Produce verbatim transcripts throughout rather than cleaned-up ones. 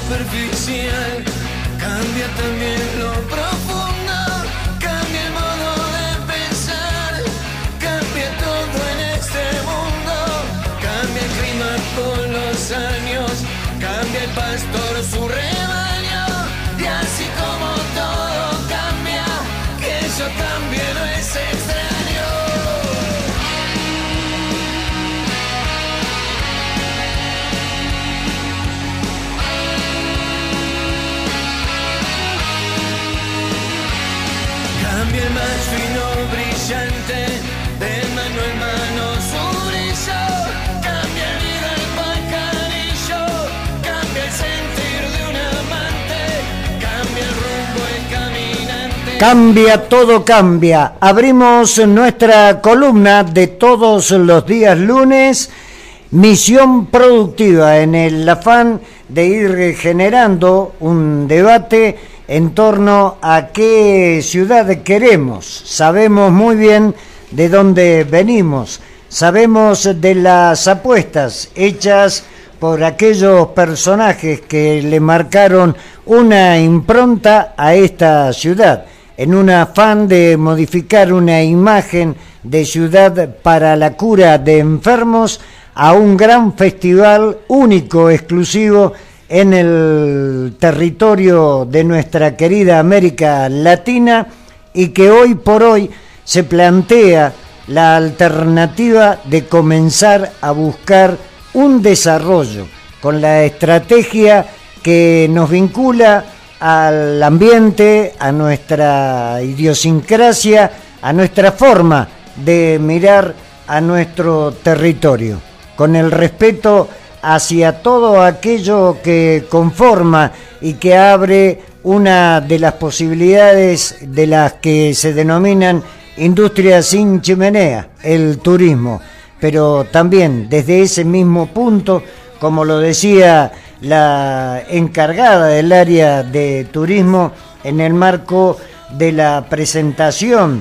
superficial, cambia también lo profundo, cambia el modo de pensar, cambia todo en este mundo, cambia el clima con los años, cambia el pastor su rebaño, y así como todo cambia, que eso cambie no es extraño. Cambia el más fino brillante, de mano en mano su brillo, cambia el vino el pajarillo, cambia el sentir de un amante, cambia el rumbo el caminante. Cambia, todo cambia. Abrimos nuestra columna de todos los días lunes, Misión Productiva, en el afán de ir generando un debate en torno a qué ciudad queremos. Sabemos muy bien de dónde venimos, sabemos de las apuestas hechas por aquellos personajes que le marcaron una impronta a esta ciudad, en un afán de modificar una imagen de ciudad para la cura de enfermos a un gran festival único, exclusivo, en el territorio de nuestra querida América Latina, y que hoy por hoy se plantea la alternativa de comenzar a buscar un desarrollo con la estrategia que nos vincula al ambiente, a nuestra idiosincrasia, a nuestra forma de mirar a nuestro territorio, con el respeto hacia todo aquello que conforma y que abre una de las posibilidades de las que se denominan industrias sin chimenea, el turismo, pero también desde ese mismo punto, como lo decía la encargada del área de turismo en el marco de la presentación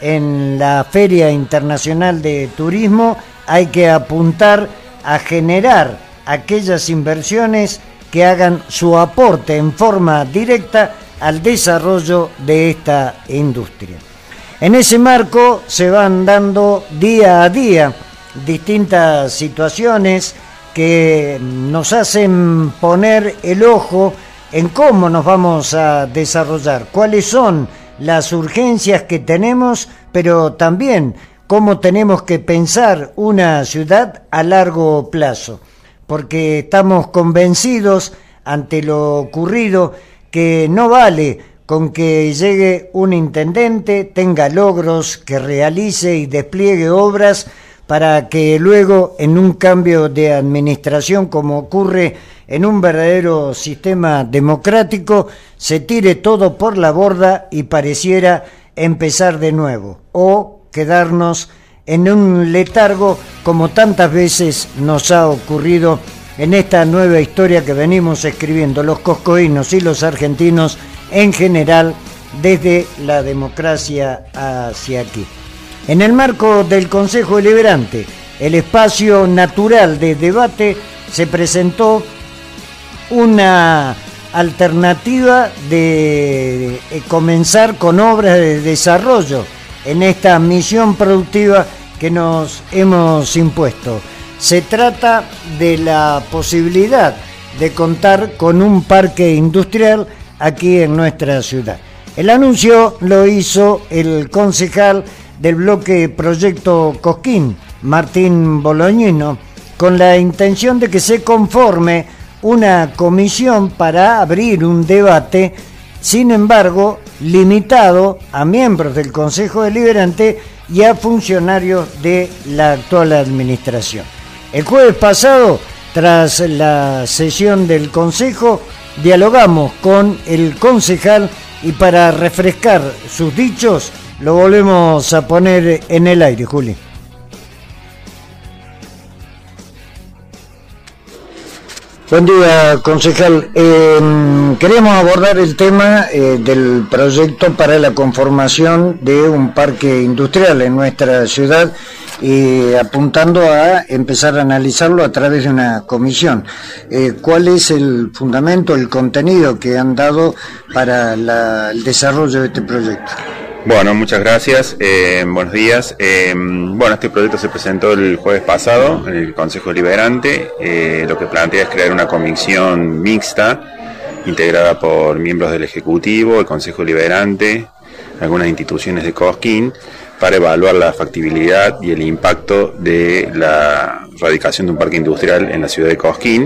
en la Feria Internacional de Turismo, hay que apuntar a generar aquellas inversiones que hagan su aporte en forma directa al desarrollo de esta industria. En ese marco se van dando día a día distintas situaciones que nos hacen poner el ojo en cómo nos vamos a desarrollar, cuáles son las urgencias que tenemos, pero también cómo tenemos que pensar una ciudad a largo plazo, porque estamos convencidos ante lo ocurrido que no vale con que llegue un intendente, tenga logros, que realice y despliegue obras para que luego en un cambio de administración, como ocurre en un verdadero sistema democrático, se tire todo por la borda y pareciera empezar de nuevo o quedarnos en un letargo, como tantas veces nos ha ocurrido en esta nueva historia que venimos escribiendo los coscoínos y los argentinos en general desde la democracia hacia aquí. En el marco del Consejo Deliberante, el espacio natural de debate, se presentó una alternativa de comenzar con obras de desarrollo en esta misión productiva que nos hemos impuesto. Se trata de la posibilidad de contar con un parque industrial aquí en nuestra ciudad. El anuncio lo hizo el concejal del bloque Proyecto Cosquín, Martín Bolognino, con la intención de que se conforme una comisión para abrir un debate, sin embargo, limitado a miembros del Consejo Deliberante y a funcionarios de la actual administración. El jueves pasado, tras la sesión del Consejo, dialogamos con el concejal y para refrescar sus dichos, lo volvemos a poner en el aire, Juli. Buen día, concejal. Eh, queremos abordar el tema eh, del proyecto para la conformación de un parque industrial en nuestra ciudad y apuntando a empezar a analizarlo a través de una comisión. Eh, ¿Cuál es el fundamento, el contenido que han dado para la, el desarrollo de este proyecto? Bueno, muchas gracias, eh, buenos días. Eh, bueno, este proyecto se presentó el jueves pasado en el Consejo Deliberante. Eh, lo que plantea es crear una comisión mixta integrada por miembros del Ejecutivo, el Consejo Deliberante, algunas instituciones de Cosquín, para evaluar la factibilidad y el impacto de la radicación de un parque industrial en la ciudad de Cosquín.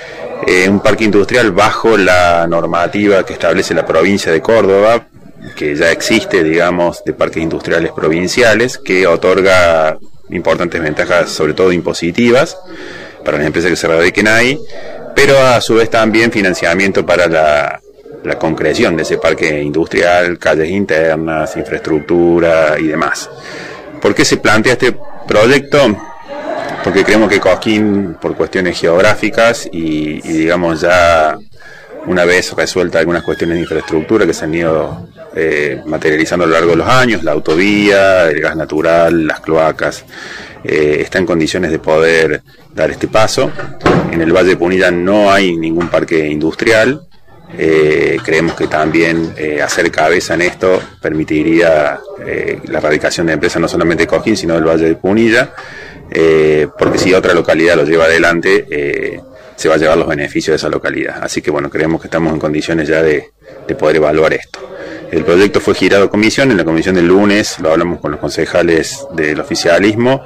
Eh, un parque industrial bajo la normativa que establece la provincia de Córdoba, que ya existe, digamos, de parques industriales provinciales, que otorga importantes ventajas, sobre todo impositivas, para las empresas que se radiquen ahí, pero a su vez también financiamiento para la, la concreción de ese parque industrial, calles internas, infraestructura y demás. ¿Por qué se plantea este proyecto? Porque creemos que Cosquín, por cuestiones geográficas y, y digamos ya una vez resueltas algunas cuestiones de infraestructura que se han ido eh, materializando a lo largo de los años, la autovía, el gas natural, las cloacas, eh, está en condiciones de poder dar este paso. En el Valle de Punilla no hay ningún parque industrial. Eh, creemos que también eh, hacer cabeza en esto permitiría eh, la radicación de empresas no solamente de Cosquín, sino del Valle de Punilla, eh, porque si otra localidad lo lleva adelante, eh, se va a llevar los beneficios de esa localidad. Así que bueno, creemos que estamos en condiciones ya de, de poder evaluar esto. El proyecto fue girado a comisión, en la comisión del lunes lo hablamos con los concejales del oficialismo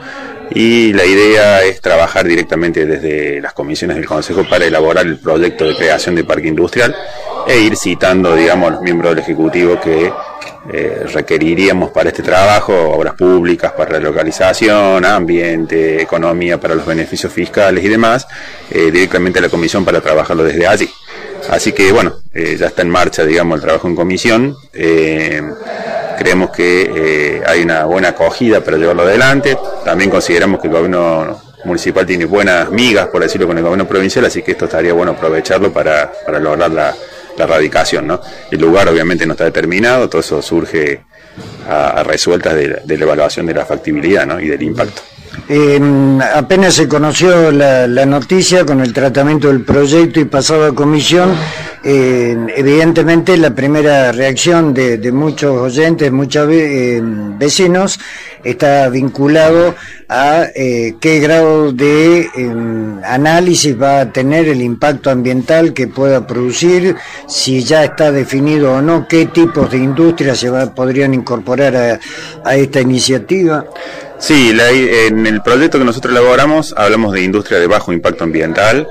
y la idea es trabajar directamente desde las comisiones del Consejo para elaborar el proyecto de creación de parque industrial e ir citando, digamos, a los miembros del Ejecutivo que eh, requeriríamos para este trabajo, obras públicas para la localización, ambiente, economía para los beneficios fiscales y demás, eh, directamente a la comisión para trabajarlo desde allí. Así que bueno, eh, ya está en marcha, digamos, el trabajo en comisión. Eh, creemos que eh, hay una buena acogida para llevarlo adelante. También consideramos que el gobierno municipal tiene buenas migas, por decirlo, con el gobierno provincial, así que esto estaría bueno aprovecharlo para, para lograr la, la radicación, ¿no? El lugar obviamente no está determinado, todo eso surge a, a resueltas de, de la evaluación de la factibilidad, ¿no? Y del impacto. Eh, apenas se conoció la, la noticia con el tratamiento del proyecto y pasado a comisión, eh, evidentemente la primera reacción de, de muchos oyentes, muchos eh, vecinos, está vinculado a eh, qué grado de eh, análisis va a tener el impacto ambiental que pueda producir, si ya está definido o no, qué tipos de industrias se va, podrían incorporar a, a esta iniciativa. Sí, la, en el proyecto que nosotros elaboramos hablamos de industria de bajo impacto ambiental.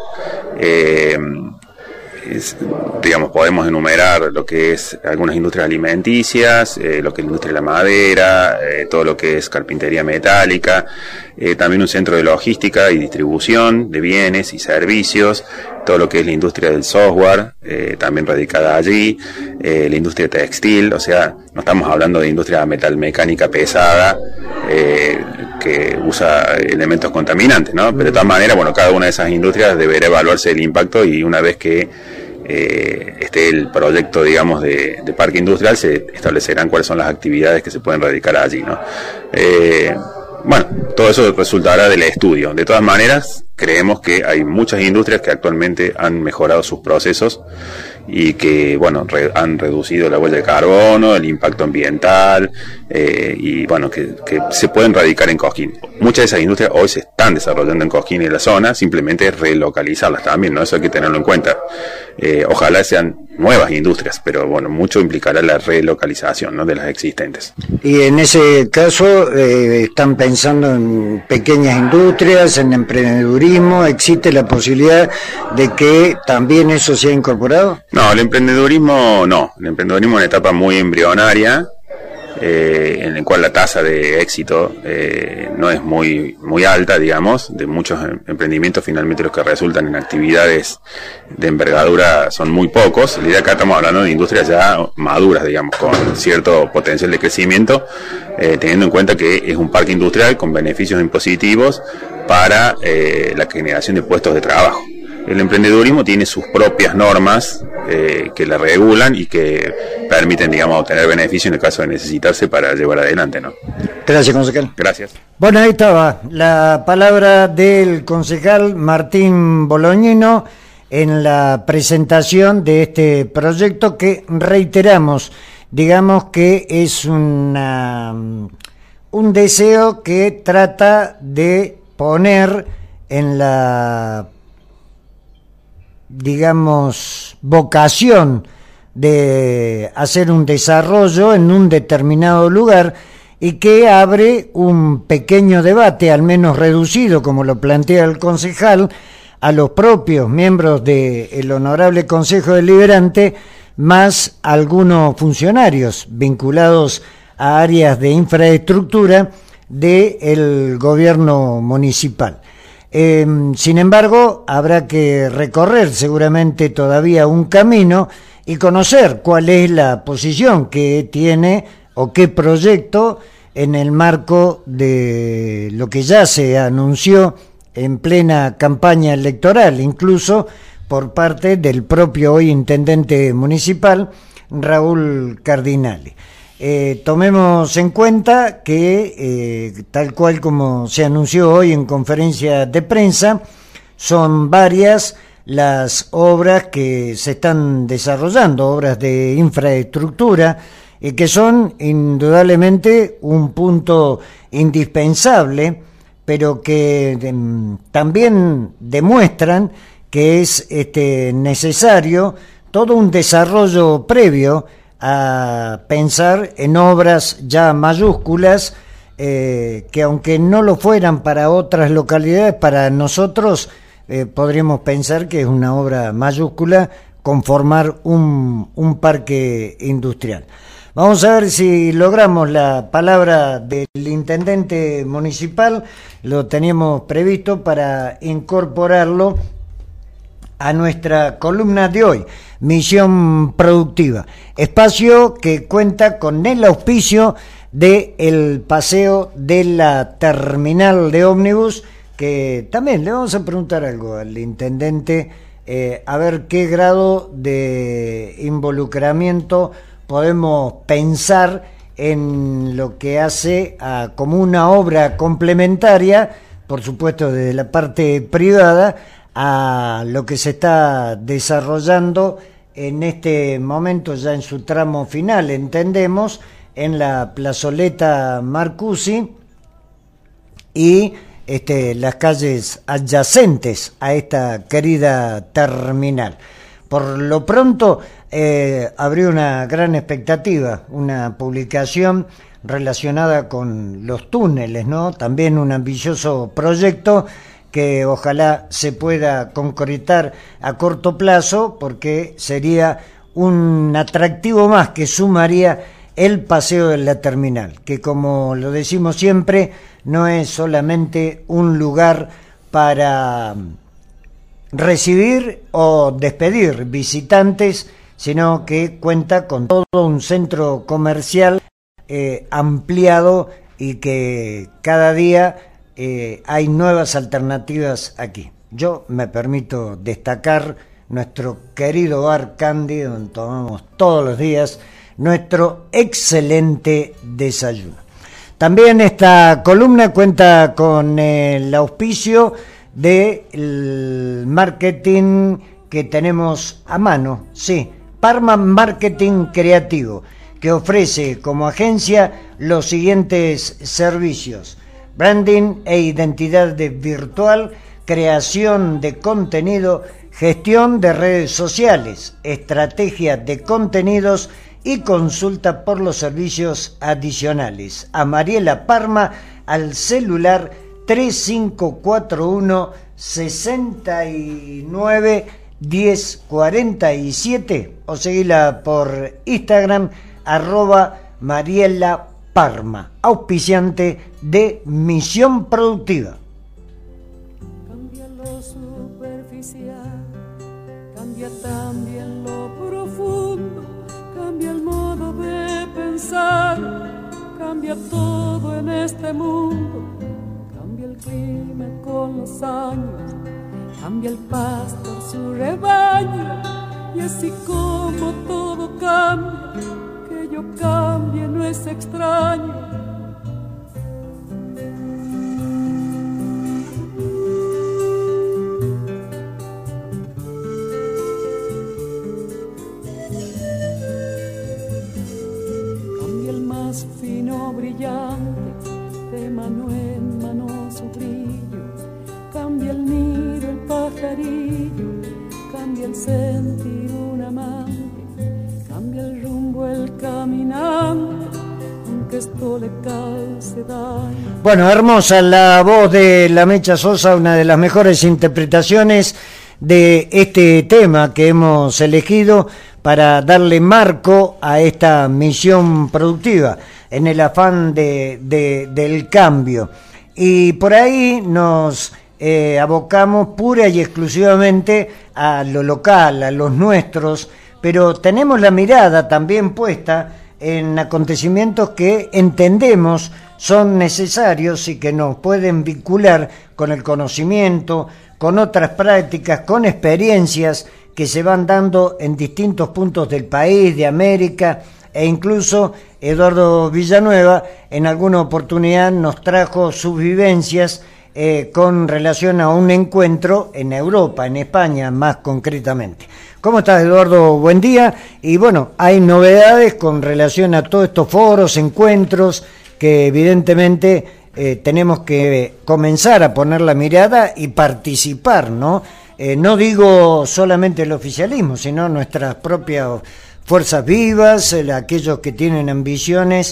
Eh, es, digamos, podemos enumerar lo que es algunas industrias alimenticias, eh, lo que es la industria de la madera, eh, todo lo que es carpintería metálica, eh, también un centro de logística y distribución de bienes y servicios, todo lo que es la industria del software, eh, también radicada allí, eh, la industria textil, o sea, no estamos hablando de industria metalmecánica pesada, eh, que usa elementos contaminantes, ¿no? Pero de todas maneras, bueno, cada una de esas industrias deberá evaluarse el impacto y una vez que eh, esté el proyecto, digamos, de, de parque industrial, se establecerán cuáles son las actividades que se pueden radicar allí, ¿no? Eh, bueno, todo eso resultará del estudio. De todas maneras, creemos que hay muchas industrias que actualmente han mejorado sus procesos y que, bueno, re, han reducido la huella de carbono, el impacto ambiental, eh, y bueno, que, que se pueden radicar en Cosquín. Muchas de esas industrias hoy se están desarrollando en Cosquín y en la zona, simplemente relocalizarlas también, ¿no? Eso hay que tenerlo en cuenta. Eh, ojalá sean nuevas industrias, pero bueno, mucho implicará la relocalización, ¿no?, de las existentes. Y en ese caso, eh, están pensando en pequeñas industrias, en emprendedurismo, ¿existe la posibilidad de que también eso sea incorporado? No, el emprendedurismo no, el emprendedurismo es una etapa muy embrionaria, eh, en el cual la tasa de éxito eh, no es muy muy alta, digamos. De muchos emprendimientos, finalmente los que resultan en actividades de envergadura son muy pocos. La idea acá estamos hablando de industrias ya maduras, digamos, con cierto potencial de crecimiento, eh, teniendo en cuenta que es un parque industrial con beneficios impositivos para eh, la generación de puestos de trabajo. el emprendedurismo tiene sus propias normas eh, que la regulan y que permiten, digamos, obtener beneficio en el caso de necesitarse para llevar adelante, ¿no? Gracias, concejal. Gracias. Bueno, ahí estaba la palabra del concejal Martín Bolognino en la presentación de este proyecto que, reiteramos, digamos que es una, un deseo que trata de poner en la, digamos, vocación de hacer un desarrollo en un determinado lugar y que abre un pequeño debate, al menos reducido, como lo plantea el concejal, a los propios miembros del Honorable Consejo Deliberante, más algunos funcionarios vinculados a áreas de infraestructura del gobierno municipal. Eh, sin embargo, habrá que recorrer seguramente todavía un camino y conocer cuál es la posición que tiene o qué proyecto en el marco de lo que ya se anunció en plena campaña electoral, incluso por parte del propio hoy intendente municipal, Raúl Cardinale. Eh, tomemos en cuenta que, eh, tal cual como se anunció hoy en conferencia de prensa, son varias las obras que se están desarrollando, obras de infraestructura, y que son indudablemente un punto indispensable, pero que de, también demuestran que es este, necesario todo un desarrollo previo a pensar en obras ya mayúsculas, eh, que aunque no lo fueran para otras localidades, para nosotros eh, podríamos pensar que es una obra mayúscula conformar un, un parque industrial. Vamos a ver si logramos la palabra del intendente municipal, lo teníamos previsto para incorporarlo a nuestra columna de hoy, Misión Productiva, espacio que cuenta con el auspicio del paseo de la terminal de ómnibus, que también le vamos a preguntar algo al intendente, eh, a ver qué grado de involucramiento podemos pensar en lo que hace a, como una obra complementaria, por supuesto desde la parte privada, a lo que se está desarrollando en este momento, ya en su tramo final, entendemos, en la plazoleta Marcusi y este, las calles adyacentes a esta querida terminal. Por lo pronto, eh, abrió una gran expectativa, una publicación relacionada con los túneles, ¿no? También un ambicioso proyecto que ojalá se pueda concretar a corto plazo, porque sería un atractivo más que sumaría el paseo de la terminal, que, como lo decimos siempre, no es solamente un lugar para recibir o despedir visitantes, sino que cuenta con todo un centro comercial eh, ampliado, y que cada día eh, hay nuevas alternativas aquí. Yo me permito destacar nuestro querido bar Candy, donde tomamos todos los días nuestro excelente desayuno. También esta columna cuenta con el auspicio del marketing que tenemos a mano, sí, Parma Marketing Creativo, que ofrece como agencia los siguientes servicios: branding e identidad de virtual, creación de contenido, gestión de redes sociales, estrategia de contenidos y consulta por los servicios adicionales. A Mariela Parma al celular tres cinco cuatro uno, sesenta y nueve, diez cuarenta y siete, o seguila por Instagram, arroba Mariela Parma, auspiciante de Misión Productiva. Cambia lo superficial, cambia también lo profundo, cambia el modo de pensar, cambia todo en este mundo, cambia el clima con los años, cambia el pastor su rebaño, y así como todo cambia, que yo cambie no es extraño. Cambia el más fino brillante, de mano en mano su brillo, cambia el nido, el pajarillo, cambia el sentir un amante, cambia el rumbo el caminante, aunque esto le cause daño. Bueno, hermosa la voz de la Mecha Sosa, una de las mejores interpretaciones de este tema que hemos elegido para darle marco a esta misión productiva en el afán de, de, del cambio. Y por ahí nos eh, abocamos pura y exclusivamente a lo local, a los nuestros, pero tenemos la mirada también puesta en acontecimientos que entendemos son necesarios y que nos pueden vincular con el conocimiento, con otras prácticas, con experiencias que se van dando en distintos puntos del país, de América, e incluso Eduardo Villanueva en alguna oportunidad nos trajo sus vivencias eh, con relación a un encuentro en Europa, en España más concretamente. ¿Cómo estás, Eduardo? Buen día. Y bueno, hay novedades con relación a todos estos foros, encuentros, que evidentemente eh, tenemos que comenzar a poner la mirada y participar, ¿no? Eh, no digo solamente el oficialismo, sino nuestras propias fuerzas vivas, el, aquellos que tienen ambiciones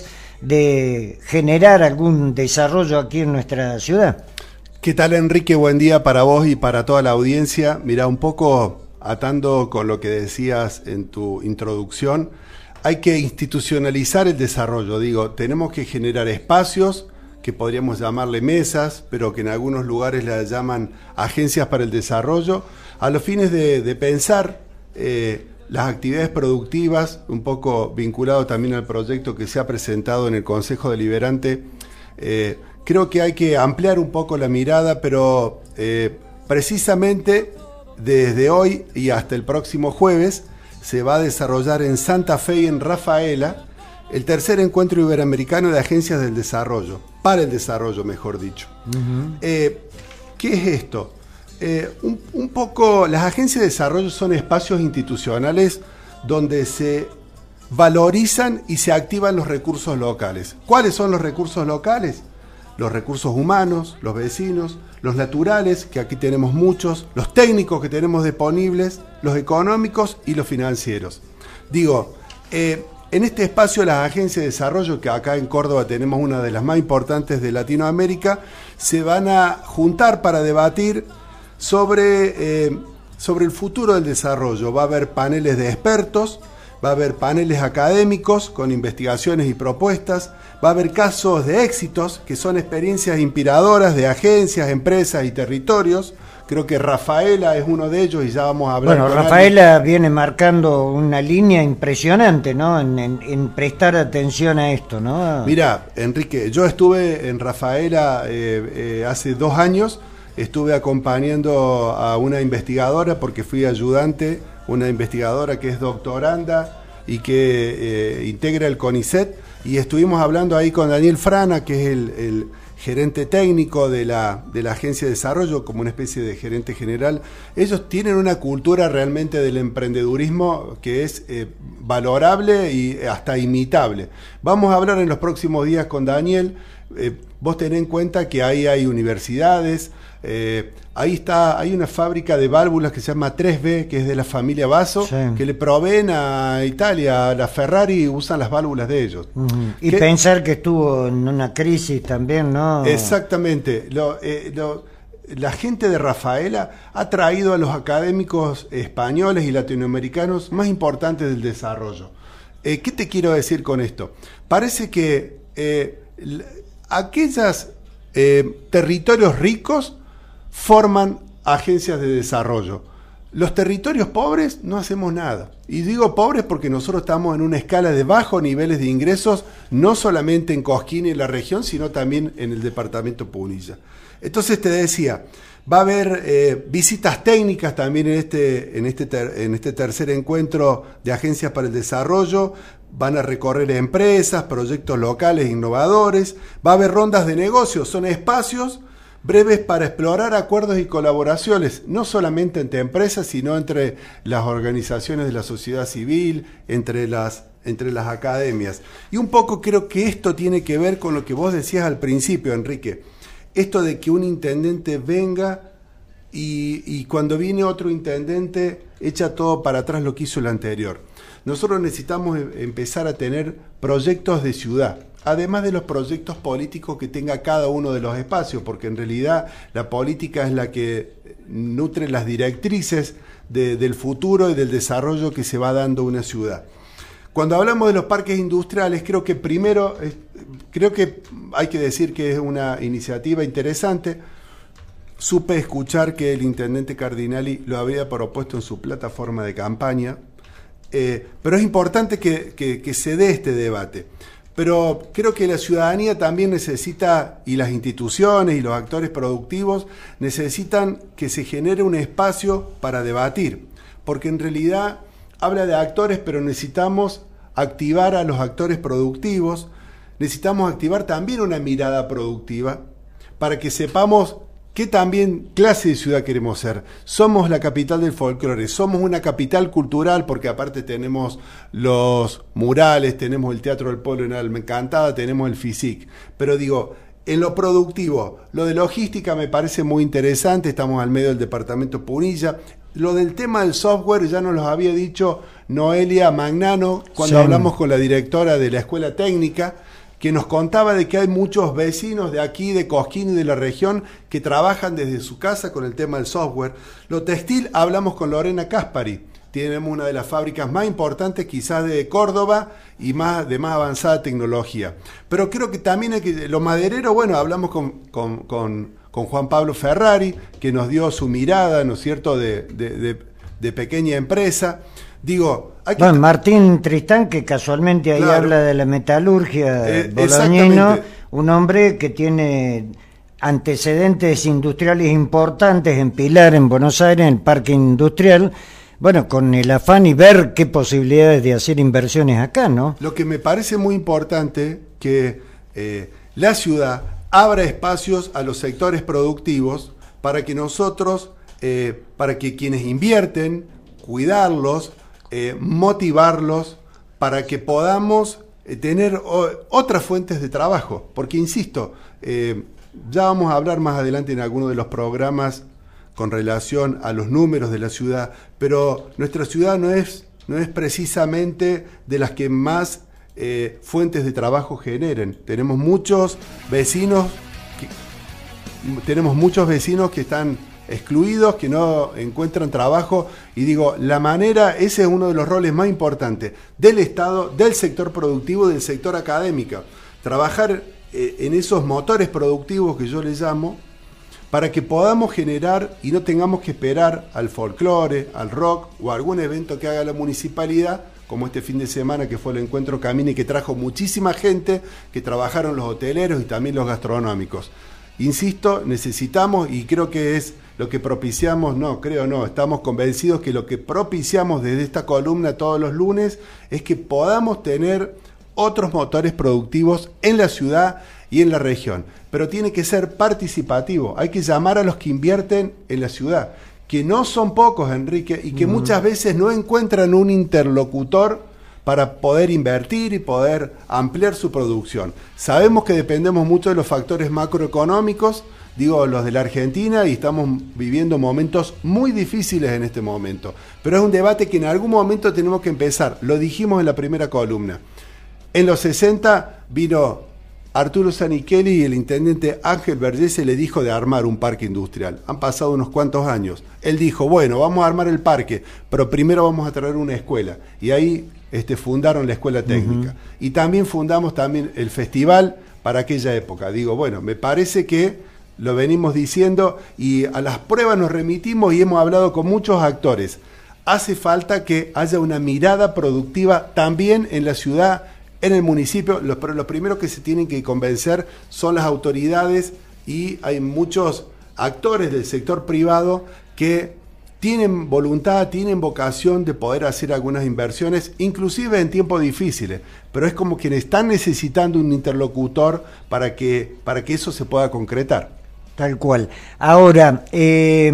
de generar algún desarrollo aquí en nuestra ciudad. ¿Qué tal, Enrique? Buen día para vos y para toda la audiencia. Mira, un poco atando con lo que decías en tu introducción, hay que institucionalizar el desarrollo. Digo, tenemos que generar espacios que podríamos llamarle mesas, pero que en algunos lugares las llaman agencias para el desarrollo, a los fines de, de pensar eh, las actividades productivas, un poco vinculado también al proyecto que se ha presentado en el Consejo Deliberante. Eh, creo que hay que ampliar un poco la mirada, pero eh, precisamente desde hoy y hasta el próximo jueves se va a desarrollar en Santa Fe y en Rafaela el tercer encuentro iberoamericano de agencias del desarrollo, para el desarrollo, mejor dicho. Uh-huh. Eh, ¿Qué es esto? Eh, un, un poco, las agencias de desarrollo son espacios institucionales donde se valorizan y se activan los recursos locales. ¿Cuáles son los recursos locales? Los recursos humanos, los vecinos, los naturales, que aquí tenemos muchos, los técnicos que tenemos disponibles, los económicos y los financieros. Digo, eh, en este espacio las agencias de desarrollo, que acá en Córdoba tenemos una de las más importantes de Latinoamérica, se van a juntar para debatir sobre, eh, sobre el futuro del desarrollo. Va a haber paneles de expertos, va a haber paneles académicos con investigaciones y propuestas, va a haber casos de éxitos, que son experiencias inspiradoras de agencias, empresas y territorios. Creo que Rafaela es uno de ellos y ya vamos a hablar. Bueno, Rafaela alguien. viene marcando una línea impresionante, ¿no? En, en, en prestar atención a esto, ¿no? Mira, Enrique, yo estuve en Rafaela eh, eh, hace dos años, estuve acompañando a una investigadora porque fui ayudante, una investigadora que es doctoranda y que eh, integra el CONICET, y estuvimos hablando ahí con Daniel Frana, que es el, el gerente técnico de la, de la Agencia de Desarrollo, como una especie de gerente general. Ellos tienen una cultura realmente del emprendedurismo que es eh, valorable y hasta imitable. Vamos a hablar en los próximos días con Daniel. Eh, vos tenés en cuenta que ahí hay universidades, eh, ahí está, hay una fábrica de válvulas que se llama tres B, que es de la familia Basso, sí, que le proveen a Italia, a la Ferrari, usan las válvulas de ellos. Uh-huh. Y que, pensar que estuvo en una crisis también, ¿no? Exactamente. Lo, eh, lo, la gente de Rafaela ha traído a los académicos españoles y latinoamericanos más importantes del desarrollo. Eh, ¿Qué te quiero decir con esto? Parece que eh, aquellos eh, territorios ricos forman agencias de desarrollo. los territorios pobres no hacemos nada. Y digo pobres porque nosotros estamos en una escala de bajos niveles de ingresos, no solamente en Cosquín y en la región, sino también en el departamento Punilla. Entonces te decía, va a haber eh, visitas técnicas también en este, en, este ter, en este tercer encuentro de Agencias para el Desarrollo. Van a recorrer empresas, proyectos locales innovadores. Va a haber rondas de negocios, son espacios breves para explorar acuerdos y colaboraciones, no solamente entre empresas, sino entre las organizaciones de la sociedad civil, entre las, entre las academias. Y un poco creo que esto tiene que ver con lo que vos decías al principio, Enrique. Esto de que un intendente venga y, y cuando viene otro intendente echa todo para atrás lo que hizo el anterior. Nosotros necesitamos empezar a tener proyectos de ciudad, además de los proyectos políticos que tenga cada uno de los espacios, porque en realidad la política es la que nutre las directrices de, del futuro y del desarrollo que se va dando una ciudad. Cuando hablamos de los parques industriales, creo que primero, creo que hay que decir que es una iniciativa interesante. Supe escuchar que el intendente Cardinali lo había propuesto en su plataforma de campaña, eh, pero es importante que, que, que se dé este debate. Pero creo que la ciudadanía también necesita, y las instituciones y los actores productivos necesitan que se genere un espacio para debatir, porque en realidad habla de actores, pero necesitamos activar a los actores productivos, necesitamos activar también una mirada productiva para que sepamos qué también clase de ciudad queremos ser. Somos la capital del folclore, somos una capital cultural, porque aparte tenemos los murales, tenemos el Teatro del Pueblo en Alma Encantada, tenemos el FISIC. Pero digo, en lo productivo, lo de logística me parece muy interesante, estamos al medio del departamento Punilla. Lo del tema del software ya nos lo había dicho Noelia Magnano cuando sí. hablamos con la directora de la Escuela Técnica, que nos contaba de que hay muchos vecinos de aquí, de Cosquín y de la región, que trabajan desde su casa con el tema del software. Lo textil, hablamos con Lorena Caspari. Tenemos una de las fábricas más importantes quizás de Córdoba y más de más avanzada tecnología. Pero creo que también hay que... Lo maderero, bueno, hablamos con, con, con, con Juan Pablo Ferrari, que nos dio su mirada, ¿no es cierto?, de, de, de, de pequeña empresa. Digo, hay que... Bueno, Martín Tristán, que casualmente ahí claro. habla de la metalurgia eh, boloñino, un hombre que tiene antecedentes industriales importantes en Pilar, en Buenos Aires, en el parque industrial, bueno, con el afán y ver qué posibilidades de hacer inversiones acá, ¿no? Lo que me parece muy importante que eh, la ciudad abra espacios a los sectores productivos para que nosotros, eh, para que quienes invierten, cuidarlos, eh, motivarlos, para que podamos eh, tener o, otras fuentes de trabajo. Porque, insisto, eh, ya vamos a hablar más adelante en alguno de los programas con relación a los números de la ciudad, pero nuestra ciudad no es, no es precisamente de las que más eh, fuentes de trabajo generen. Tenemos muchos vecinos que, tenemos muchos vecinos que están excluidos, que no encuentran trabajo, y digo, la manera, ese es uno de los roles más importantes del Estado, del sector productivo, del sector académico, trabajar eh, en esos motores productivos que yo les llamo, para que podamos generar y no tengamos que esperar al folclore, al rock o a algún evento que haga la municipalidad, como este fin de semana que fue el Encuentro Camine, que trajo muchísima gente, que trabajaron los hoteleros y también los gastronómicos. Insisto, necesitamos, y creo que es lo que propiciamos, no, creo no, estamos convencidos que lo que propiciamos desde esta columna todos los lunes es que podamos tener otros motores productivos en la ciudad y en la región. Pero tiene que ser participativo, hay que llamar a los que invierten en la ciudad, que no son pocos, Enrique, y que mm. muchas veces no encuentran un interlocutor para poder invertir y poder ampliar su producción. Sabemos que dependemos mucho de los factores macroeconómicos, digo, los de la Argentina, y estamos viviendo momentos muy difíciles en este momento. Pero es un debate que en algún momento tenemos que empezar. Lo dijimos en la primera columna. En los sesenta vino Arturo Zanichelli y el intendente Ángel Vergese le dijo de armar un parque industrial. Han pasado unos cuantos años. Él dijo, bueno, vamos a armar el parque, pero primero vamos a traer una escuela. Y ahí este, fundaron la escuela técnica. Uh-huh. Y también fundamos también el festival para aquella época. Digo, bueno, me parece que lo venimos diciendo y a las pruebas nos remitimos y hemos hablado con muchos actores. Hace falta que haya una mirada productiva también en la ciudad, en el municipio. Los, los primeros que se tienen que convencer son las autoridades y hay muchos actores del sector privado que tienen voluntad, tienen vocación de poder hacer algunas inversiones, inclusive en tiempos difíciles, pero es como que están necesitando un interlocutor para que, para que eso se pueda concretar. Tal cual. Ahora, eh,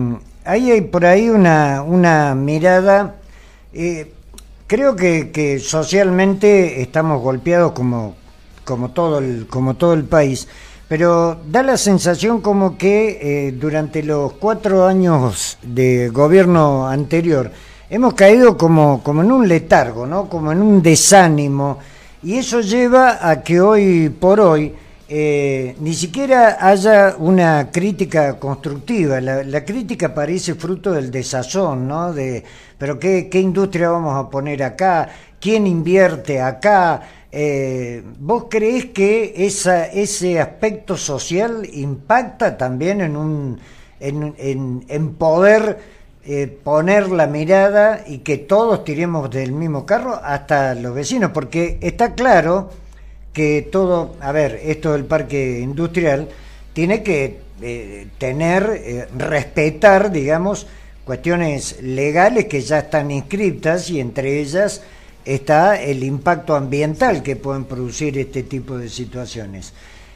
ahí hay por ahí una, una mirada, eh, creo que, que socialmente estamos golpeados como, como, todo el, como todo el país, pero da la sensación como que eh, durante los cuatro años de gobierno anterior hemos caído como, como en un letargo, ¿no? Como en un desánimo, y eso lleva a que hoy por hoy eh, ni siquiera haya una crítica constructiva. La, la crítica parece fruto del desazón, ¿no? De, pero qué, qué industria vamos a poner acá, quién invierte acá. Eh, ¿Vos creés que esa, ese aspecto social impacta también en un en, en, en poder eh, poner la mirada y que todos tiremos del mismo carro, hasta los vecinos? Porque está claro que todo, a ver, esto del parque industrial tiene que eh, tener, eh, respetar, digamos, cuestiones legales que ya están inscriptas, y entre ellas está el impacto ambiental que pueden producir este tipo de situaciones.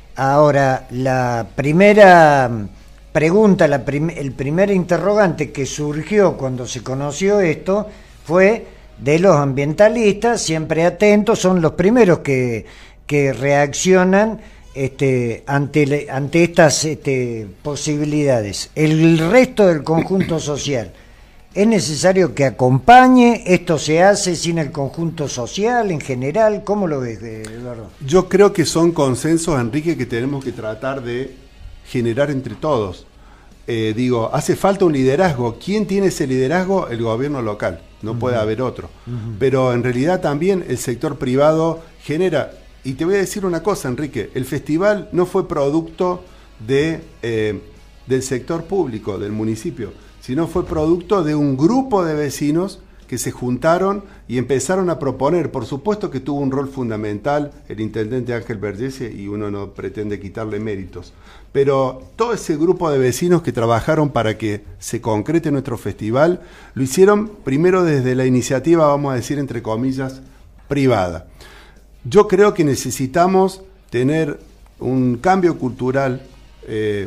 Ahora, la primera pregunta, la prim el primer interrogante que surgió cuando se conoció esto fue de los ambientalistas, siempre atentos, son los primeros que, que reaccionan este, ante, le, ante estas este, posibilidades. El resto del conjunto social, ¿es necesario que acompañe? ¿Esto se hace sin el conjunto social en general? ¿Cómo lo ves, Eduardo? Yo creo que son consensos, Enrique, que tenemos que tratar de generar entre todos. Eh, digo, hace falta un liderazgo. ¿Quién tiene ese liderazgo? El gobierno local. No uh-huh. puede haber otro. Uh-huh. Pero en realidad también el sector privado genera... Y te voy a decir una cosa, Enrique. El festival no fue producto de, eh, del sector público, del municipio, sino fue producto de un grupo de vecinos que se juntaron y empezaron a proponer. Por supuesto que tuvo un rol fundamental el intendente Ángel Vergese, y uno no pretende quitarle méritos, pero todo ese grupo de vecinos que trabajaron para que se concrete nuestro festival, lo hicieron primero desde la iniciativa, vamos a decir entre comillas, privada. Yo creo que necesitamos tener un cambio cultural eh,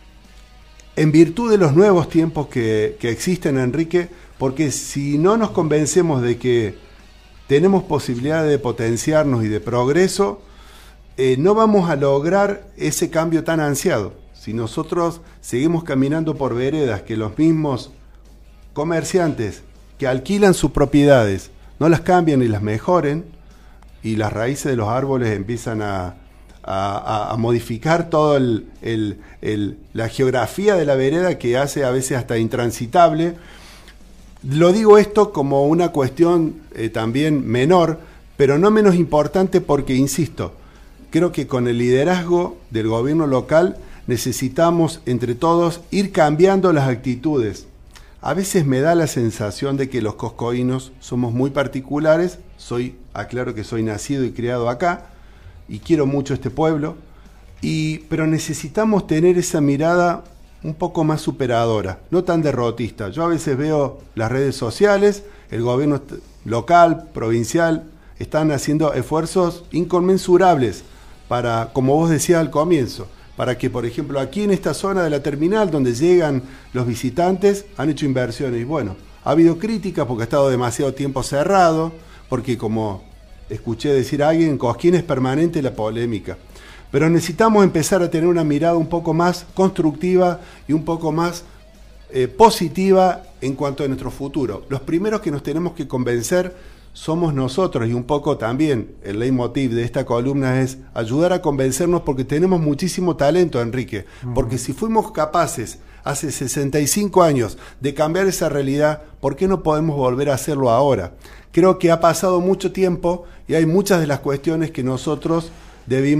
en virtud de los nuevos tiempos que, que existen, Enrique, porque si no nos convencemos de que tenemos posibilidad de potenciarnos y de progreso, eh, no vamos a lograr ese cambio tan ansiado. Si nosotros seguimos caminando por veredas que los mismos comerciantes que alquilan sus propiedades no las cambian y las mejoren, y las raíces de los árboles empiezan a... A, a, a modificar todo el, el, el, la geografía de la vereda, que hace a veces hasta intransitable. Lo digo esto como una cuestión eh, también menor, pero no menos importante, porque, insisto, creo que con el liderazgo del gobierno local necesitamos entre todos ir cambiando las actitudes. A veces me da la sensación de que los coscoínos somos muy particulares. Soy, aclaro que soy nacido y criado acá, y quiero mucho este pueblo, y, pero necesitamos tener esa mirada un poco más superadora, no tan derrotista. Yo a veces veo las redes sociales, el gobierno local, provincial, están haciendo esfuerzos inconmensurables para, como vos decías al comienzo, para que, por ejemplo, aquí en esta zona de la terminal donde llegan los visitantes, han hecho inversiones. Y bueno, ha habido críticas porque ha estado demasiado tiempo cerrado, porque como escuché decir a alguien, en Cosquín es permanente la polémica. Pero necesitamos empezar a tener una mirada un poco más constructiva y un poco más eh, positiva en cuanto a nuestro futuro. Los primeros que nos tenemos que convencer somos nosotros, y un poco también el leitmotiv de esta columna es ayudar a convencernos, porque tenemos muchísimo talento, Enrique. Uh-huh. Porque si fuimos capaces hace sesenta y cinco años de cambiar esa realidad, ¿por qué no podemos volver a hacerlo ahora? Creo que ha pasado mucho tiempo y hay muchas de las cuestiones que nosotros debimos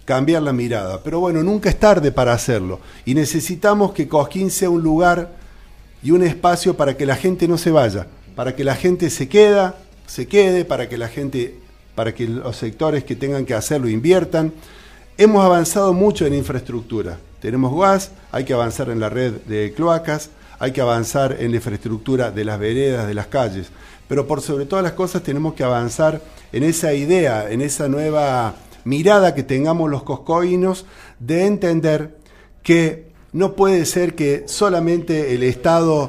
cambiar la mirada. Pero bueno, nunca es tarde para hacerlo. Y necesitamos que Cosquín sea un lugar y un espacio para que la gente no se vaya, para que la gente se queda, se quede, para que la gente, para que los sectores que tengan que hacerlo inviertan. Hemos avanzado mucho en infraestructura. Tenemos gas, hay que avanzar en la red de cloacas, hay que avanzar en la infraestructura de las veredas, de las calles. Pero por sobre todas las cosas tenemos que avanzar en esa idea, en esa nueva mirada que tengamos los coscoínos de entender que no puede ser que solamente el Estado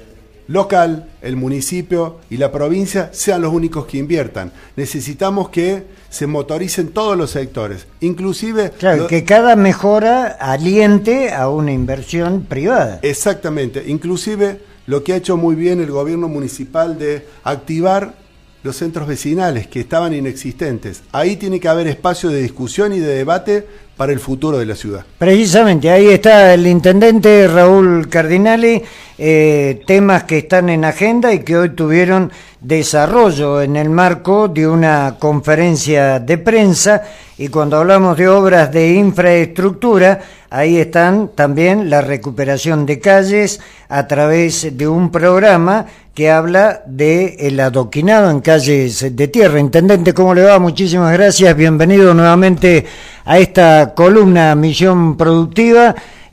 local, el municipio y la provincia sean los únicos que inviertan. Necesitamos que se motoricen todos los sectores, inclusive... Claro, lo, que cada mejora aliente a una inversión privada. Exactamente, inclusive lo que ha hecho muy bien el gobierno municipal de activar los centros vecinales que estaban inexistentes. Ahí tiene que haber espacio de discusión y de debate para el futuro de la ciudad. Precisamente, ahí está el intendente Raúl Cardinali, eh, temas que están en agenda y que hoy tuvieron desarrollo en el marco de una conferencia de prensa, y cuando hablamos de obras de infraestructura, ahí están también la recuperación de calles a través de un programa que habla de el adoquinado en calles de tierra. Intendente, ¿cómo le va? Muchísimas gracias, bienvenido nuevamente a esta columna Misión Productiva.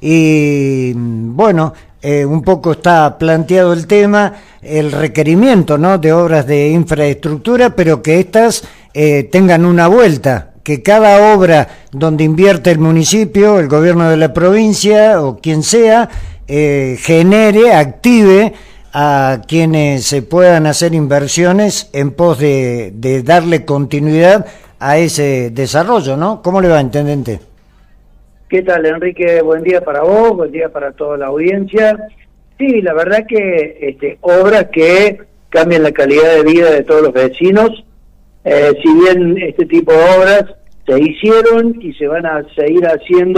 Y bueno, eh, un poco está planteado el tema, el requerimiento, ¿no?, de obras de infraestructura, pero que éstas eh, tengan una vuelta, que cada obra donde invierte el municipio, el gobierno de la provincia o quien sea, eh, genere, active a quienes se puedan hacer inversiones en pos de, de darle continuidad a ese desarrollo, ¿no? ¿Cómo le va, intendente? ¿Qué tal, Enrique? Buen día para vos, buen día para toda la audiencia. Sí, la verdad que este, obras que cambian la calidad de vida de todos los vecinos. Eh, si bien este tipo de obras se hicieron y se van a seguir haciendo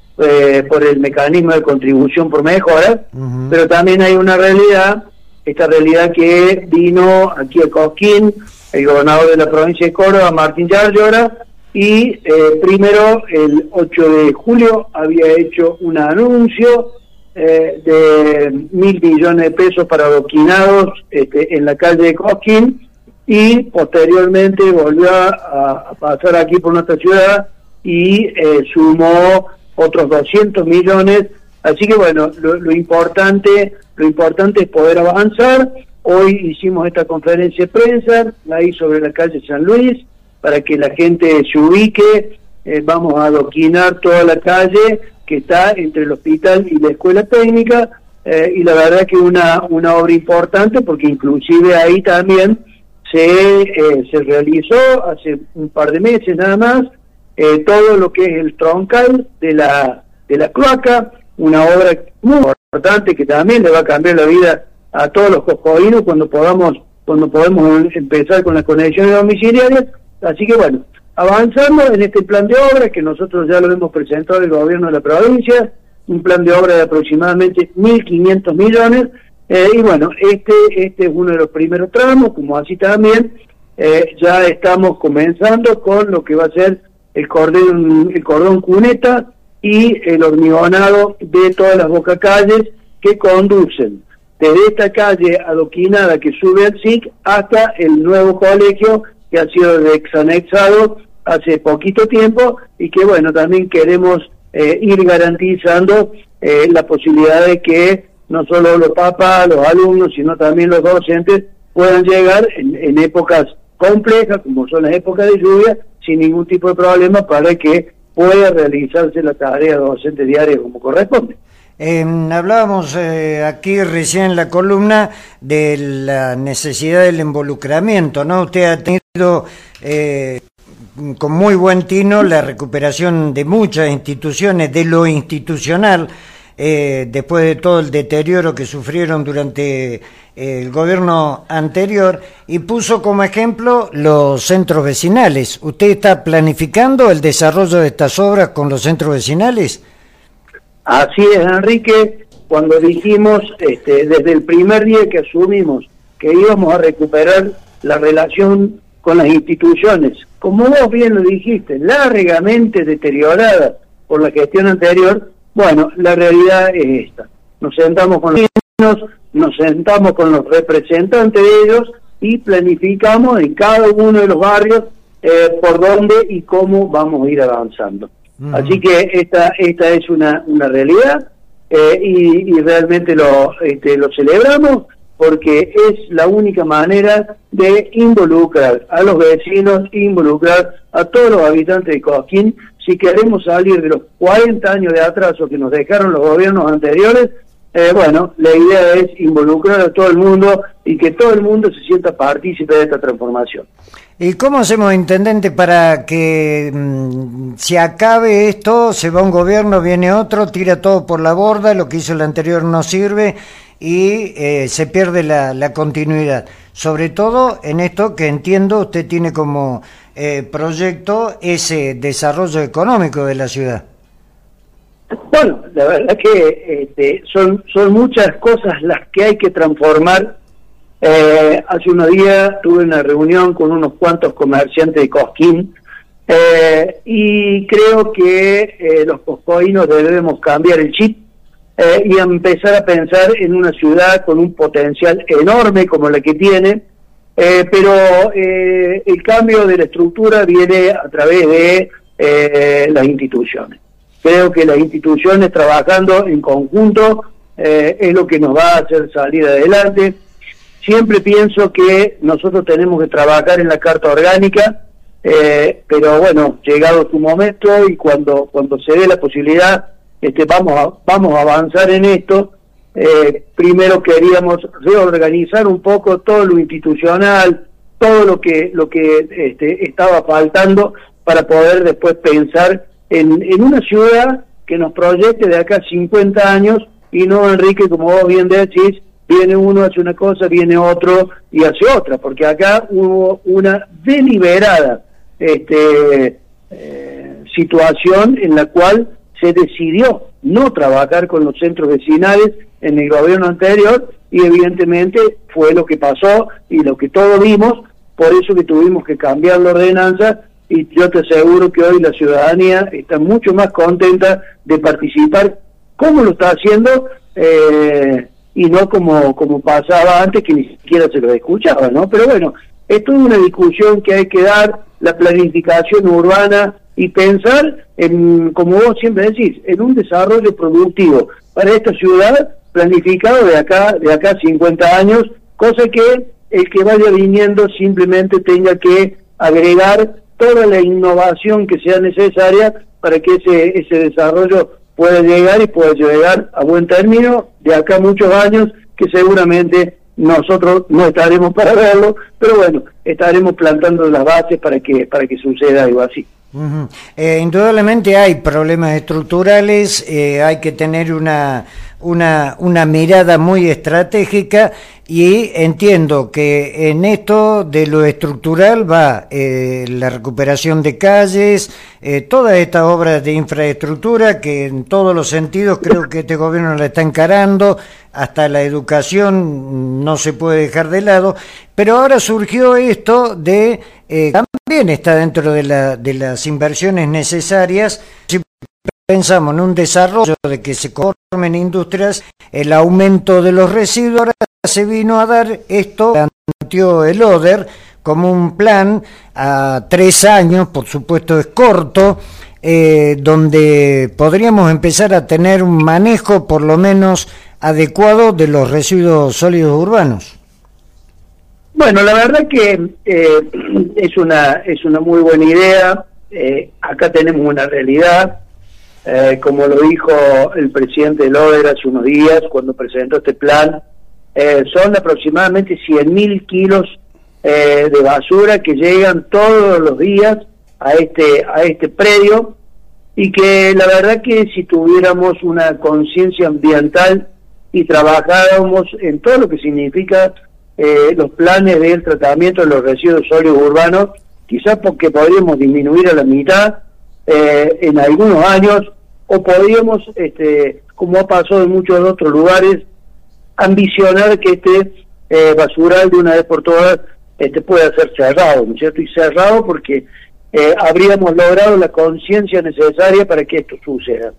eh, por el mecanismo de contribución por mejoras, uh-huh. Pero también hay una realidad, esta realidad que vino aquí a Cosquín, el gobernador de la provincia de Córdoba, Martín Yarlora, y eh, primero el ocho de julio había hecho un anuncio eh, de mil millones de pesos para adoquinados este, en la calle de Cosquín, y posteriormente volvió a, a pasar aquí por nuestra ciudad y eh, sumó otros doscientos millones. Así que bueno, lo, lo importante lo importante es poder avanzar. Hoy hicimos esta conferencia de prensa ahí sobre la calle San Luis para que la gente se ubique. Eh, vamos a adoquinar toda la calle que está entre el hospital y la escuela técnica, eh, y la verdad que una una obra importante, porque inclusive ahí también se eh, se realizó hace un par de meses nada más eh, todo lo que es el troncal de la de la cloaca, una obra muy importante que también le va a cambiar la vida a todos los coscoínos cuando podamos cuando podemos empezar con las conexiones domiciliarias. Así que bueno, avanzando en este plan de obra que nosotros ya lo hemos presentado al gobierno de la provincia, un plan de obra de aproximadamente mil quinientos millones. Eh, y bueno, este este es uno de los primeros tramos, como así también eh, ya estamos comenzando con lo que va a ser el cordón, el cordón cuneta y el hormigonado de todas las bocacalles que conducen desde esta calle adoquinada que sube al S I C hasta el nuevo colegio que ha sido exanexado hace poquito tiempo, y que bueno, también queremos eh, ir garantizando eh, la posibilidad de que no solo los papás, los alumnos, sino también los docentes puedan llegar en, en épocas complejas, como son las épocas de lluvia, sin ningún tipo de problema, para que pueda realizarse la tarea docente diaria como corresponde. Eh, hablábamos eh, aquí recién en la columna de la necesidad del involucramiento, ¿no? Usted ha tenido eh, con muy buen tino la recuperación de muchas instituciones, de lo institucional, Eh, después de todo el deterioro que sufrieron durante eh, el gobierno anterior, y puso como ejemplo los centros vecinales. ¿Usted está planificando el desarrollo de estas obras con los centros vecinales? Así es, Enrique. Cuando dijimos este, desde el primer día que asumimos que íbamos a recuperar la relación con las instituciones como vos bien lo dijiste, largamente deteriorada por la gestión anterior. Bueno, la realidad es esta. Nos sentamos con los vecinos, nos sentamos con los representantes de ellos y planificamos en cada uno de los barrios eh, por dónde y cómo vamos a ir avanzando. Uh-huh. Así que esta esta es una, una realidad eh, y, y realmente lo, este, lo celebramos, porque es la única manera de involucrar a los vecinos, involucrar a todos los habitantes de Cosquín. Si queremos salir de los cuarenta años de atraso que nos dejaron los gobiernos anteriores, eh, bueno, la idea es involucrar a todo el mundo y que todo el mundo se sienta partícipe de esta transformación. ¿Y cómo hacemos, intendente, para que mmm, se acabe esto, se va un gobierno, viene otro, tira todo por la borda, lo que hizo el anterior no sirve y eh, se pierde la, la continuidad? Sobre todo en esto que entiendo usted tiene como eh, proyecto ese desarrollo económico de la ciudad. Bueno, la verdad que este, son, son muchas cosas las que hay que transformar. Eh, hace unos días tuve una reunión con unos cuantos comerciantes de Cosquín eh, y creo que eh, los coscoínos debemos cambiar el chip eh, y empezar a pensar en una ciudad con un potencial enorme como la que tiene, eh, pero eh, el cambio de la estructura viene a través de eh, las instituciones. Creo que las instituciones trabajando en conjunto eh, es lo que nos va a hacer salir adelante. Siempre pienso que nosotros tenemos que trabajar en la carta orgánica, eh, pero bueno, llegado su momento y cuando cuando se dé la posibilidad, este, vamos a, vamos a avanzar en esto. Eh, primero queríamos reorganizar un poco todo lo institucional, todo lo que lo que este, estaba faltando para poder después pensar en, en una ciudad que nos proyecte de acá cincuenta años y no, Enrique, como vos bien decís, viene uno, hace una cosa, viene otro y hace otra, porque acá hubo una deliberada este, eh, situación en la cual se decidió no trabajar con los centros vecinales en el gobierno anterior y evidentemente fue lo que pasó y lo que todos vimos, por eso que tuvimos que cambiar la ordenanza y yo te aseguro que hoy la ciudadanía está mucho más contenta de participar como lo está haciendo eh, y no como como pasaba antes, que ni siquiera se lo escuchaba, ¿no? Pero bueno, esto es una discusión que hay que dar, la planificación urbana y pensar en, como vos siempre decís, en un desarrollo productivo para esta ciudad planificado de acá de acá cincuenta años, cosa que el que vaya viniendo simplemente tenga que agregar toda la innovación que sea necesaria para que ese ese desarrollo pueda llegar y pueda llegar a buen término de acá a muchos años, que seguramente nosotros no estaremos para verlo, pero bueno, estaremos plantando las bases para que para que suceda algo así. Uh-huh. Eh, indudablemente hay problemas estructurales, eh, hay que tener una, una, una mirada muy estratégica y entiendo que en esto de lo estructural va eh, la recuperación de calles, eh, todas estas obras de infraestructura que en todos los sentidos creo que este gobierno la está encarando, hasta la educación no se puede dejar de lado, pero ahora surgió esto de... Eh, también está dentro de, la, de las inversiones necesarias. Si pensamos en un desarrollo de que se formen industrias, el aumento de los residuos, ahora se vino a dar esto, planteó el O D E R como un plan a tres años, por supuesto es corto, eh, donde podríamos empezar a tener un manejo por lo menos adecuado de los residuos sólidos urbanos. Bueno, la verdad que eh, es una es una muy buena idea. Eh, acá tenemos una realidad, eh, como lo dijo el presidente del O D E R hace unos días cuando presentó este plan, eh, son aproximadamente cien mil kilos eh, de basura que llegan todos los días a este a este predio y que la verdad que si tuviéramos una conciencia ambiental y trabajáramos en todo lo que significa Eh, los planes del tratamiento de los residuos sólidos urbanos, quizás porque podríamos disminuir a la mitad eh, en algunos años, o podríamos, este, como ha pasado en muchos otros lugares, ambicionar que este eh, basural de una vez por todas este, pueda ser cerrado, ¿no es cierto? Y cerrado porque eh, habríamos logrado la conciencia necesaria para que esto suceda.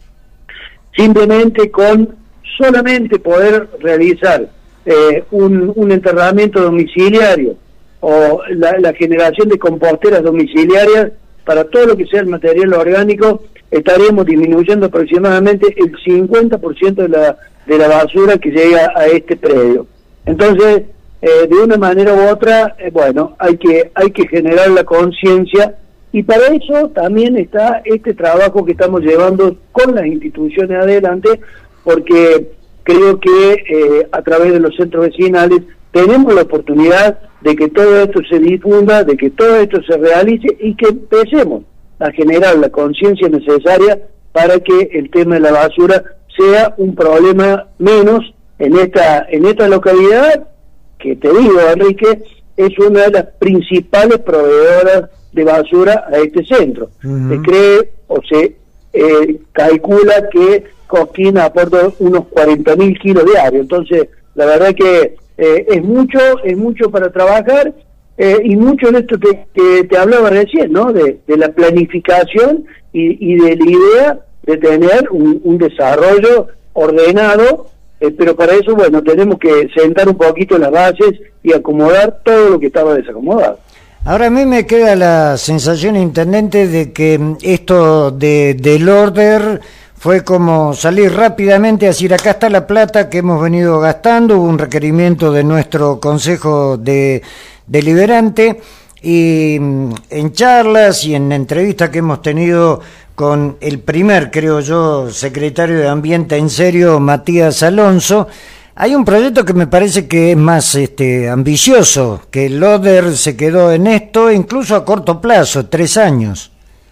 Simplemente con solamente poder realizar eh, un, un enterramiento domiciliario o la, la generación de composteras domiciliarias para todo lo que sea el material orgánico, estaríamos disminuyendo aproximadamente el cincuenta por ciento de la, de la basura que llega a este predio. Entonces, eh, de una manera u otra, eh, bueno, hay que, hay que generar la conciencia, y para eso también está este trabajo que estamos llevando con las instituciones adelante, porque creo que eh, a través de los centros vecinales tenemos la oportunidad de que todo esto se difunda, de que todo esto se realice y que empecemos a generar la conciencia necesaria para que el tema de la basura sea un problema menos en esta en esta localidad, que te digo, Enrique, es una de las principales proveedoras de basura a este centro. Uh-huh. Se cree o se eh, calcula que Cosquín aporta unos cuarenta mil kilos diarios, entonces la verdad que eh, es mucho, es mucho para trabajar, eh, y mucho de esto que, que te hablaba recién, ¿no? De, de la planificación y, y de la idea de tener un, un desarrollo ordenado, eh, pero para eso, bueno, tenemos que sentar un poquito las bases y acomodar todo lo que estaba desacomodado. Ahora a mí me queda la sensación, intendente, de que esto de, del order fue como salir rápidamente a decir, acá está la plata que hemos venido gastando, hubo un requerimiento de nuestro Consejo de Deliberante, y en charlas y en entrevistas que hemos tenido con el primer, creo yo, secretario de Ambiente en serio, Matías Alonso, hay un proyecto que me parece que es más este, ambicioso, que el order se quedó en esto, incluso a corto plazo, tres años.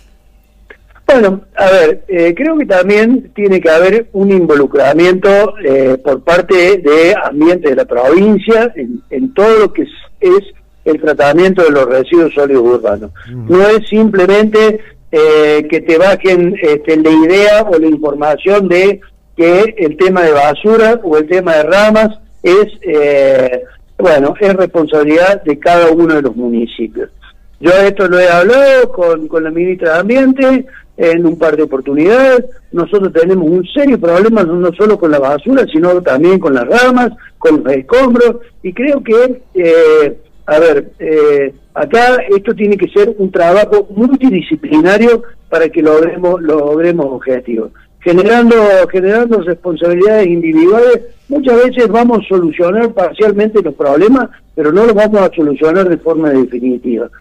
Bueno, a ver, eh, creo que también tiene que haber un involucramiento eh, por parte de Ambiente de la provincia en, en todo lo que es, es el tratamiento de los residuos sólidos urbanos. Mm. No es simplemente eh, que te bajen este, la idea o la información de que el tema de basura o el tema de ramas es, eh, bueno, es responsabilidad de cada uno de los municipios. Yo esto lo he hablado con, con la ministra de Ambiente en un par de oportunidades. Nosotros tenemos un serio problema no solo con la basura, sino también con las ramas, con los escombros, y creo que, eh, a ver, eh, acá esto tiene que ser un trabajo multidisciplinario para que logremos, logremos objetivos. Generando, generando responsabilidades individuales, muchas veces vamos a solucionar parcialmente los problemas, pero no los vamos a solucionar de forma definitiva.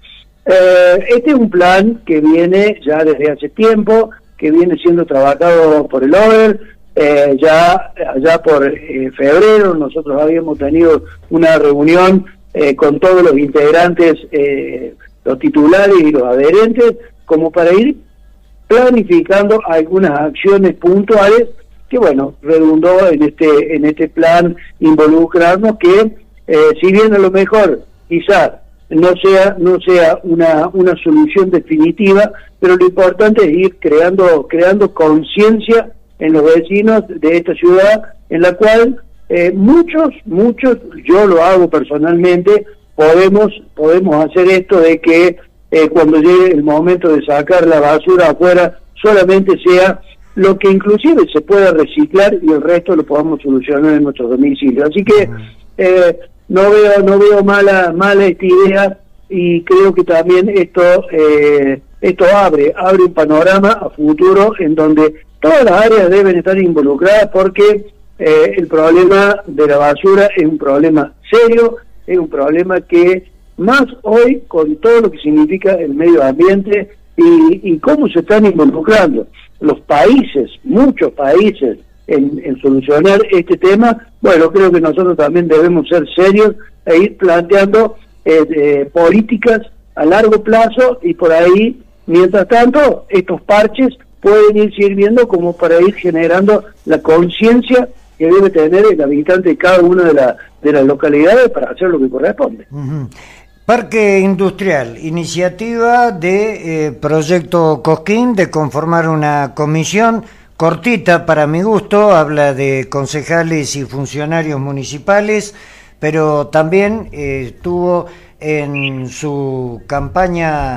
Eh, este es un plan que viene ya desde hace tiempo, que viene siendo trabajado por el order. Eh, ya allá por eh, febrero nosotros habíamos tenido una reunión eh, con todos los integrantes, eh, los titulares y los adherentes, como para ir planificando algunas acciones puntuales que, bueno, redundó en este en este plan involucrarnos, que eh, si bien a lo mejor quizás no sea no sea una una solución definitiva, pero lo importante es ir creando creando conciencia en los vecinos de esta ciudad, en la cual eh, muchos muchos yo lo hago personalmente, podemos podemos hacer esto de que eh, cuando llegue el momento de sacar la basura afuera solamente sea lo que inclusive se pueda reciclar y el resto lo podamos solucionar en nuestros domicilios. Así que eh, no veo no veo mala mala esta idea, y creo que también esto eh, esto abre abre un panorama a futuro en donde todas las áreas deben estar involucradas, porque eh, el problema de la basura es un problema serio, es un problema que más hoy con todo lo que significa el medio ambiente y, y cómo se están involucrando los países, muchos países, en, en solucionar este tema. Bueno, creo que nosotros también debemos ser serios e ir planteando eh, eh, políticas a largo plazo, y por ahí, mientras tanto, estos parches pueden ir sirviendo como para ir generando la conciencia que debe tener el habitante de cada una de, la, de las localidades para hacer lo que corresponde. Uh-huh. Parque Industrial, iniciativa de eh, Proyecto Cosquín, de conformar una comisión cortita para mi gusto, habla de concejales y funcionarios municipales, pero también eh, estuvo en su campaña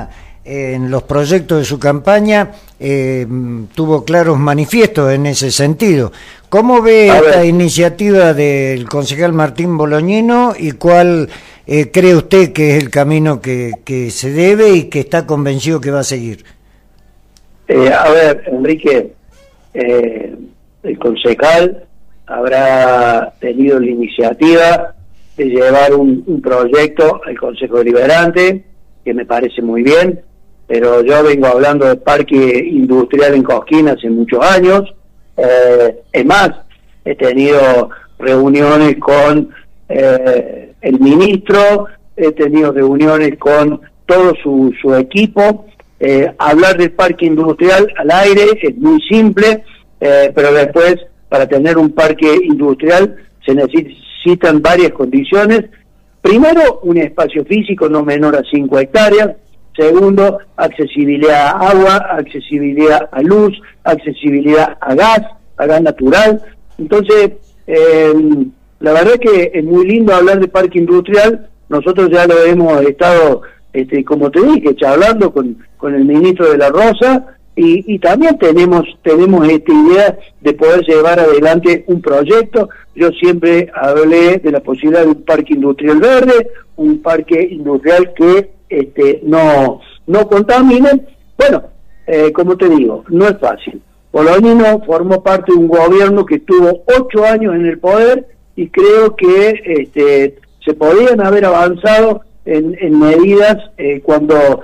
en los proyectos de su campaña eh, tuvo claros manifiestos en ese sentido. ¿Cómo ve esta iniciativa del concejal Martín Bolognino y cuál eh, cree usted que es el camino que, que se debe y que está convencido que va a seguir? Eh, a ver, Enrique, eh, el concejal habrá tenido la iniciativa de llevar un, un proyecto al Consejo Deliberante, que me parece muy bien, pero yo vengo hablando de parque industrial en Cosquín hace muchos años. Eh, es más, he tenido reuniones con eh, el ministro, he tenido reuniones con todo su, su equipo. Eh, hablar del parque industrial al aire es muy simple, eh, pero después, para tener un parque industrial se necesitan varias condiciones. Primero, un espacio físico no menor a cinco hectáreas. Segundo, accesibilidad a agua, accesibilidad a luz, accesibilidad a gas, a gas natural. Entonces, eh, la verdad que es muy lindo hablar de parque industrial. Nosotros ya lo hemos estado, este, como te dije, charlando con, con el ministro de la Rosa, y, y también tenemos tenemos esta idea de poder llevar adelante un proyecto. Yo siempre hablé de la posibilidad de un parque industrial verde, un parque industrial que este, no, no contamine. Bueno, eh, como te digo, no es fácil. Bolognino formó parte de un gobierno que estuvo ocho años en el poder y creo que este, se podían haber avanzado en, en medidas eh, cuando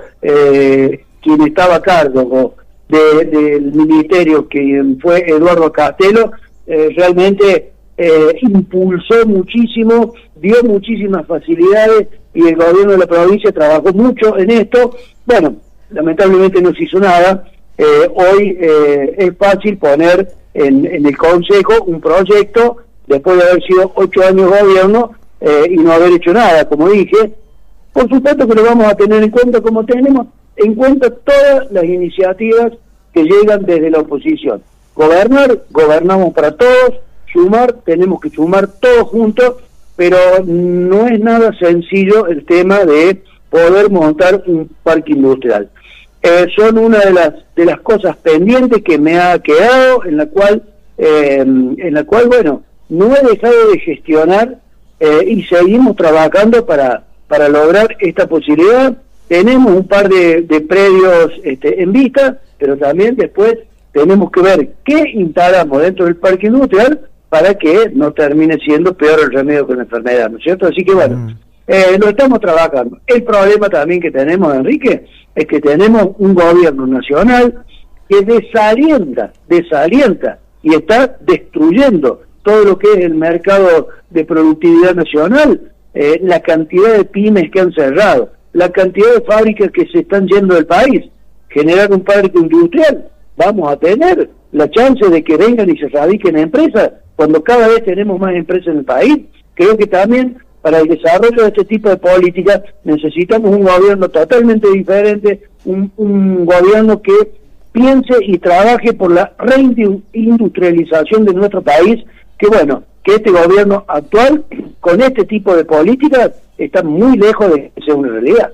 eh, quien estaba a cargo de, del ministerio, que fue Eduardo Castelo, eh, realmente eh, impulsó muchísimo, dio muchísimas facilidades, y el gobierno de la provincia trabajó mucho en esto. Bueno, lamentablemente no se hizo nada. Eh, hoy eh, es fácil poner en, en el Consejo un proyecto después de haber sido ocho años de gobierno eh, y no haber hecho nada, como dije. Por supuesto que lo vamos a tener en cuenta, como tenemos en cuenta todas las iniciativas que llegan desde la oposición. Gobernar, gobernamos para todos. Sumar, tenemos que sumar todos juntos, pero no es nada sencillo el tema de poder montar un parque industrial. Eh, son una de las de las cosas pendientes que me ha quedado, en la cual eh, en la cual bueno, no he dejado de gestionar eh, y seguimos trabajando para para lograr esta posibilidad. Tenemos un par de, de predios este, en vista, pero también después tenemos que ver qué instalamos dentro del parque industrial para que no termine siendo peor el remedio que la enfermedad, ¿no es cierto? Así que bueno, mm. eh, lo estamos trabajando. El problema también que tenemos, Enrique, es que tenemos un gobierno nacional que desalienta, desalienta y está destruyendo todo lo que es el mercado de productividad nacional, eh, la cantidad de pymes que han cerrado, la cantidad de fábricas que se están yendo del país. Generar un parque industrial, vamos a tener la chance de que vengan y se radiquen empresas cuando cada vez tenemos más empresas en el país. Creo que también para el desarrollo de este tipo de políticas necesitamos un gobierno totalmente diferente, un, un gobierno que piense y trabaje por la reindustrialización de nuestro país, que bueno, que este gobierno actual, con este tipo de políticas, está muy lejos de ser una realidad.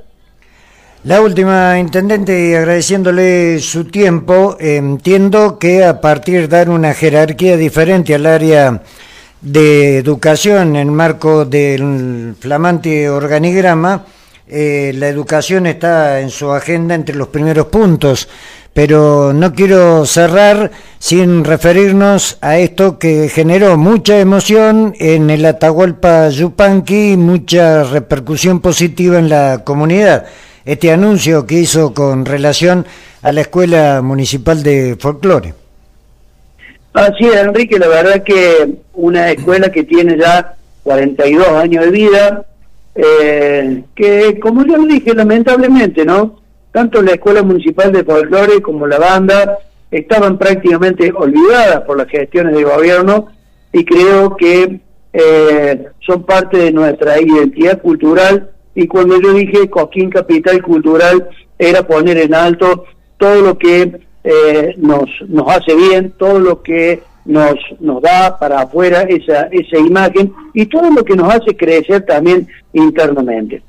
La última, intendente, y agradeciéndole su tiempo, eh, entiendo que a partir de dar una jerarquía diferente al área de educación en marco del flamante organigrama, eh, la educación está en su agenda entre los primeros puntos, pero no quiero cerrar sin referirnos a esto que generó mucha emoción en el Atahualpa Yupanqui y mucha repercusión positiva en la comunidad. Este anuncio que hizo con relación a la Escuela Municipal de Folclore. Así es, Enrique, la verdad que una escuela que tiene ya cuarenta y dos años de vida, eh, que como yo lo dije, lamentablemente, ¿no? Tanto la Escuela Municipal de Folclore como la banda estaban prácticamente olvidadas por las gestiones de gobierno, y creo que eh, son parte de nuestra identidad cultural. Y cuando yo dije Cosquín Capital Cultural, era poner en alto todo lo que eh, nos nos hace bien, todo lo que nos nos da para afuera esa esa imagen, y todo lo que nos hace crecer también internamente.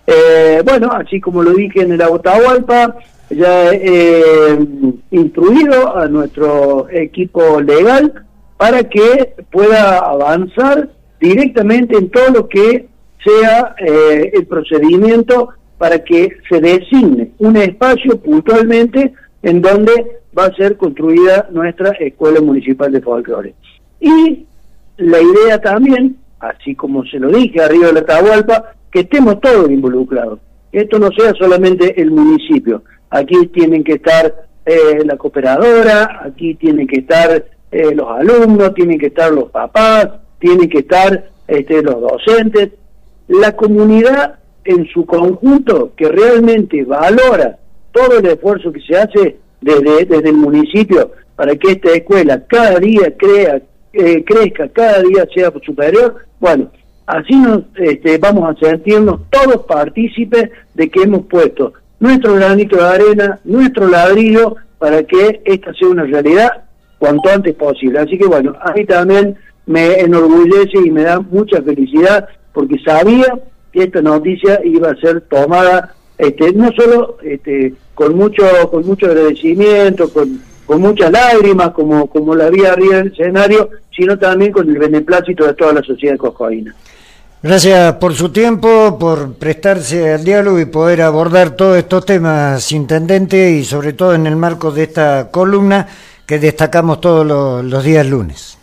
Eh, bueno, así como lo dije en el Atahualpa, ya he eh, instruido a nuestro equipo legal para que pueda avanzar directamente en todo lo que sea eh, el procedimiento para que se designe un espacio puntualmente en donde va a ser construida nuestra Escuela Municipal de Folclore. Y la idea también, así como se lo dije arriba de la Atahualpa, que estemos todos involucrados, que esto no sea solamente el municipio. Aquí tienen que estar eh, la cooperadora, aquí tienen que estar eh, los alumnos, tienen que estar los papás, tienen que estar este, los docentes, la comunidad en su conjunto que realmente valora todo el esfuerzo que se hace desde, desde el municipio para que esta escuela cada día crea, eh, crezca, cada día sea superior. Bueno, así nos este, vamos a sentirnos todos partícipes de que hemos puesto nuestro granito de arena, nuestro ladrillo, para que esta sea una realidad cuanto antes posible. Así que bueno, a mí también me enorgullece y me da mucha felicidad, porque sabía que esta noticia iba a ser tomada este, no solo este, con mucho con mucho agradecimiento, con, con muchas lágrimas, como, como la vi arriba en el escenario, sino también con el beneplácito de toda la sociedad coscoína. Gracias por su tiempo, por prestarse al diálogo y poder abordar todos estos temas, intendente, y sobre todo en el marco de esta columna que destacamos todos los, los días lunes.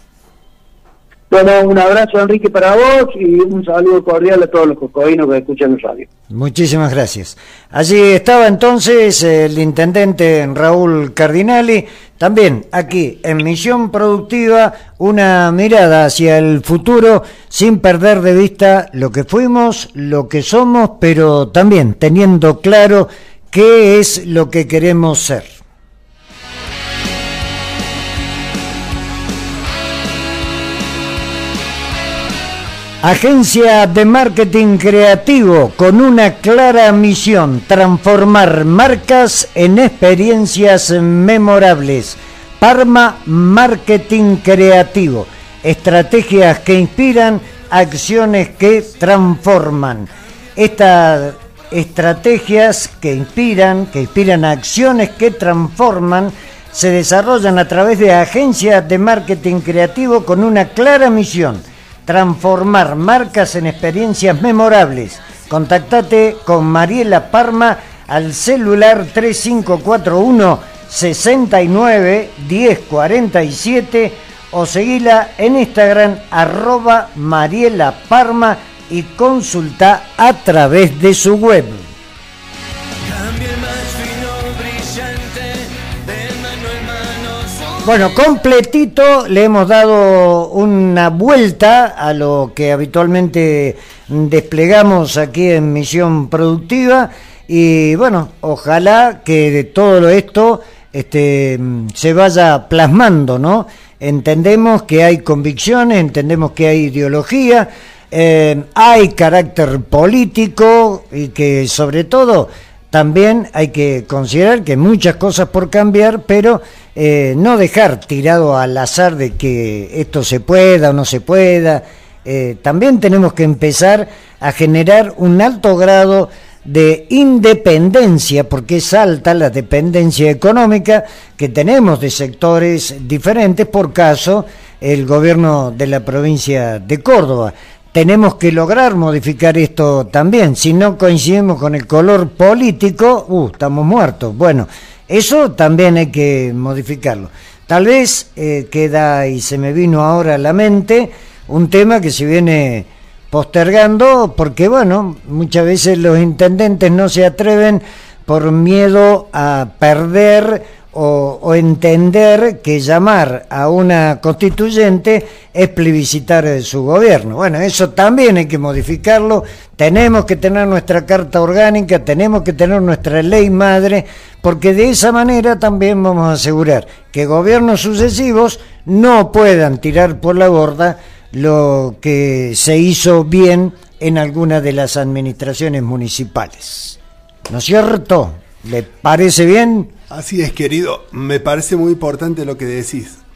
Bueno, un abrazo, Enrique, para vos, y un saludo cordial a todos los coscoínos que escuchan la radio. Muchísimas gracias. Allí estaba entonces el intendente Raúl Cardinali, también aquí en Misión Productiva, una mirada hacia el futuro sin perder de vista lo que fuimos, lo que somos, pero también teniendo claro qué es lo que queremos ser. Agencia de marketing creativo con una clara misión: transformar marcas en experiencias memorables. Parma Marketing Creativo. Estrategias que inspiran, acciones que transforman. Estas estrategias que inspiran, que inspiran acciones que transforman, se desarrollan a través de agencias de marketing creativo con una clara misión: transformar marcas en experiencias memorables. Contactate con Mariela Parma al celular tres cinco cuatro uno, seis nueve, uno cero cuatro siete o seguila en Instagram arroba Mariela Parma y consulta a través de su web. Bueno, completito le hemos dado una vuelta a lo que habitualmente desplegamos aquí en Misión Productiva, y bueno, ojalá que de todo esto este, se vaya plasmando, ¿no? Entendemos que hay convicciones, entendemos que hay ideología, eh, hay carácter político, y que sobre todo también hay que considerar que hay muchas cosas por cambiar, pero eh, no dejar tirado al azar de que esto se pueda o no se pueda. Eh, también tenemos que empezar a generar un alto grado de independencia, porque es alta la dependencia económica que tenemos de sectores diferentes, por caso el gobierno de la provincia de Córdoba. Tenemos que lograr modificar esto también. Si no coincidimos con el color político, uh, estamos muertos. Bueno, eso también hay que modificarlo. Tal vez eh, queda, y se me vino ahora a la mente, un tema que se viene postergando, porque bueno, muchas veces los intendentes no se atreven por miedo a perder o, o entender que llamar a una constituyente es plebiscitar su gobierno. Bueno, eso también hay que modificarlo. Tenemos que tener nuestra carta orgánica, tenemos que tener nuestra ley madre, porque de esa manera también vamos a asegurar que gobiernos sucesivos no puedan tirar por la borda lo que se hizo bien en alguna de las administraciones municipales. ¿No es cierto? ¿Le parece bien? Así es, querido. Me parece muy importante lo que decís.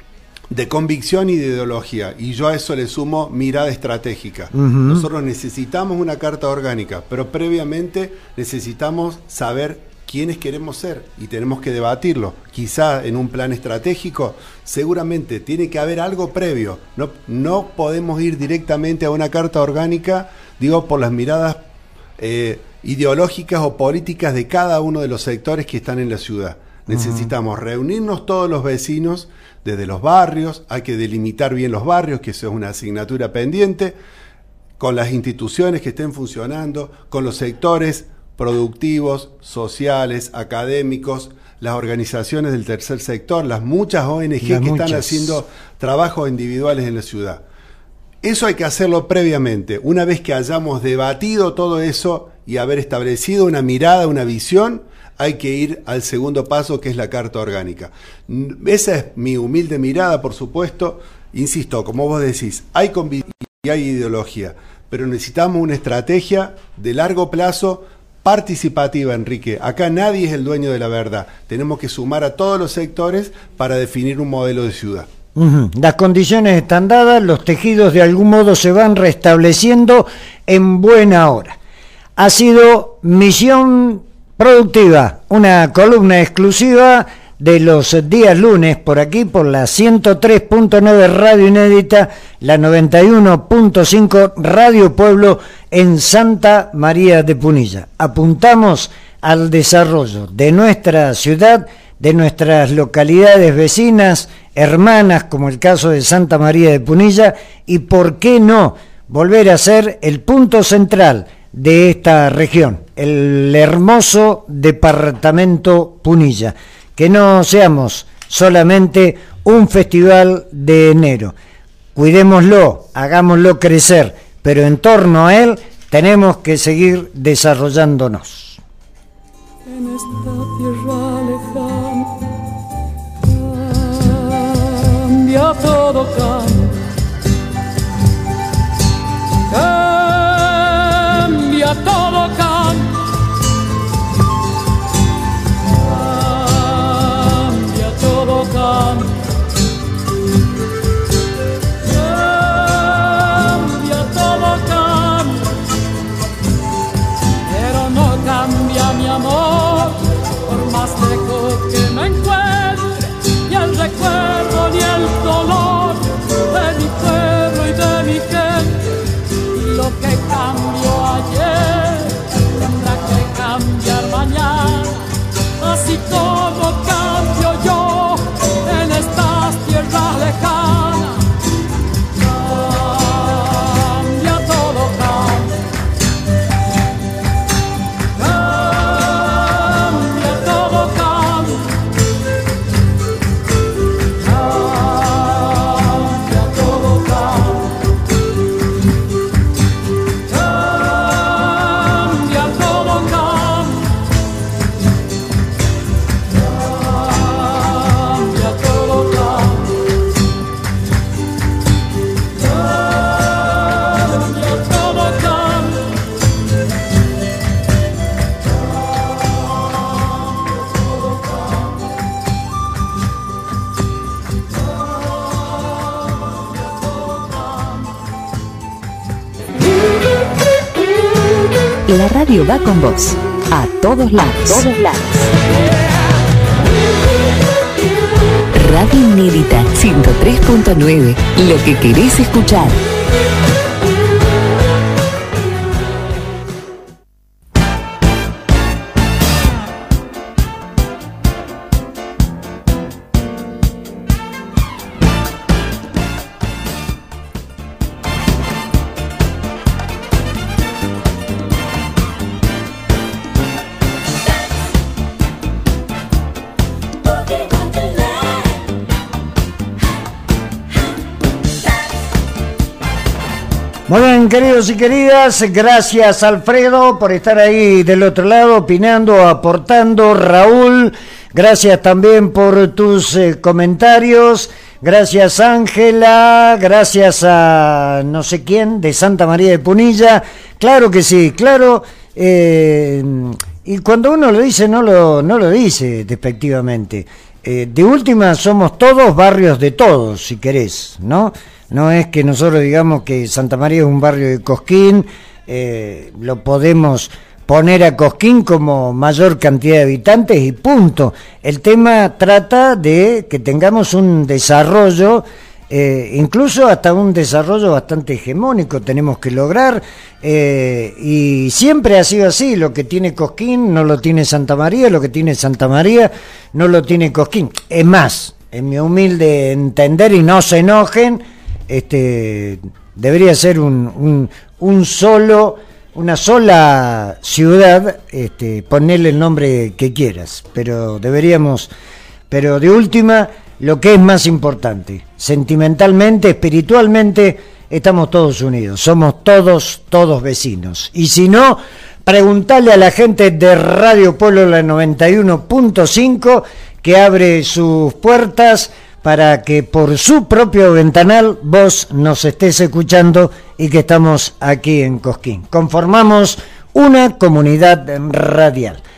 de convicción y de ideología, y yo a eso le sumo mirada estratégica. Uh-huh. Nosotros necesitamos una carta orgánica, pero previamente necesitamos saber quiénes queremos ser y tenemos que debatirlo. Quizá en un plan estratégico seguramente tiene que haber algo previo. No, no podemos ir directamente a una carta orgánica, digo, por las miradas eh, ideológicas o políticas de cada uno de los sectores que están en la ciudad. Necesitamos uh-huh. reunirnos todos los vecinos desde los barrios, hay que delimitar bien los barrios, que eso es una asignatura pendiente, con las instituciones que estén funcionando, con los sectores productivos, sociales, académicos, las organizaciones del tercer sector, las muchas O N G las que muchas. están haciendo trabajos individuales en la ciudad. Eso hay que hacerlo previamente. Una vez que hayamos debatido todo eso y haber establecido una mirada, una visión, hay que ir al segundo paso, que es la carta orgánica. Esa es mi humilde mirada, por supuesto. Insisto, como vos decís, hay convicción y hay ideología, pero necesitamos una estrategia de largo plazo participativa, Enrique. Acá nadie es el dueño de la verdad. Tenemos que sumar a todos los sectores para definir un modelo de ciudad. Uh-huh. Las condiciones están dadas, los tejidos de algún modo se van restableciendo en buena hora. Ha sido Misión Productiva, una columna exclusiva de los días lunes por aquí, por la ciento tres punto nueve Radio Inédita, la noventa y uno punto cinco Radio Pueblo en Santa María de Punilla. Apuntamos al desarrollo de nuestra ciudad, de nuestras localidades vecinas, hermanas, como el caso de Santa María de Punilla, y por qué no volver a ser el punto central de esta región, el hermoso departamento Punilla. Que no seamos solamente un festival de enero. Cuidémoslo, hagámoslo crecer, pero en torno a él tenemos que seguir desarrollándonos. En esta tierra lejana cambia todo, cambia, cambia todo, cambia. Cambia todo, cambia, pero no cambia mi amor, por más lejos que me encuentre, ni el recuerdo ni el dolor de mi pueblo y de mi gente. Lo que cambió ayer tendrá que cambiar mañana, así como cambio yo en estas tierras lejanas. Cambia todo, cambia, cambia todo, cambia, cambia todo, cambia, cambia todo, cambia. La radio va con vos, a todos lados. A todos lados. Radio Inédita ciento tres punto nueve, lo que querés escuchar. Muy bien, queridos y queridas, gracias Alfredo por estar ahí del otro lado, opinando, aportando. Raúl, gracias también por tus eh, comentarios. Gracias Ángela, gracias a no sé quién de Santa María de Punilla. Claro que sí, claro. Eh, y cuando uno lo dice, no lo, no lo dice despectivamente. eh, de última somos todos barrios de todos, si querés, ¿no? No es que nosotros digamos que Santa María es un barrio de Cosquín, eh, lo podemos poner a Cosquín como mayor cantidad de habitantes y punto. El tema trata de que tengamos un desarrollo, eh, incluso hasta un desarrollo bastante hegemónico tenemos que lograr, eh, y siempre ha sido así. Lo que tiene Cosquín no lo tiene Santa María, lo que tiene Santa María no lo tiene Cosquín. Es más, en mi humilde entender, y no se enojen, este debería ser un, un, un solo una sola ciudad, este, ponerle el nombre que quieras, pero deberíamos, pero de última, lo que es más importante, sentimentalmente, espiritualmente, estamos todos unidos, somos todos, todos vecinos, y si no, preguntale a la gente de Radio Pueblo la noventa y uno punto cinco que abre sus puertas para que por su propio ventanal vos nos estés escuchando y que estamos aquí en Cosquín. Conformamos una comunidad radial.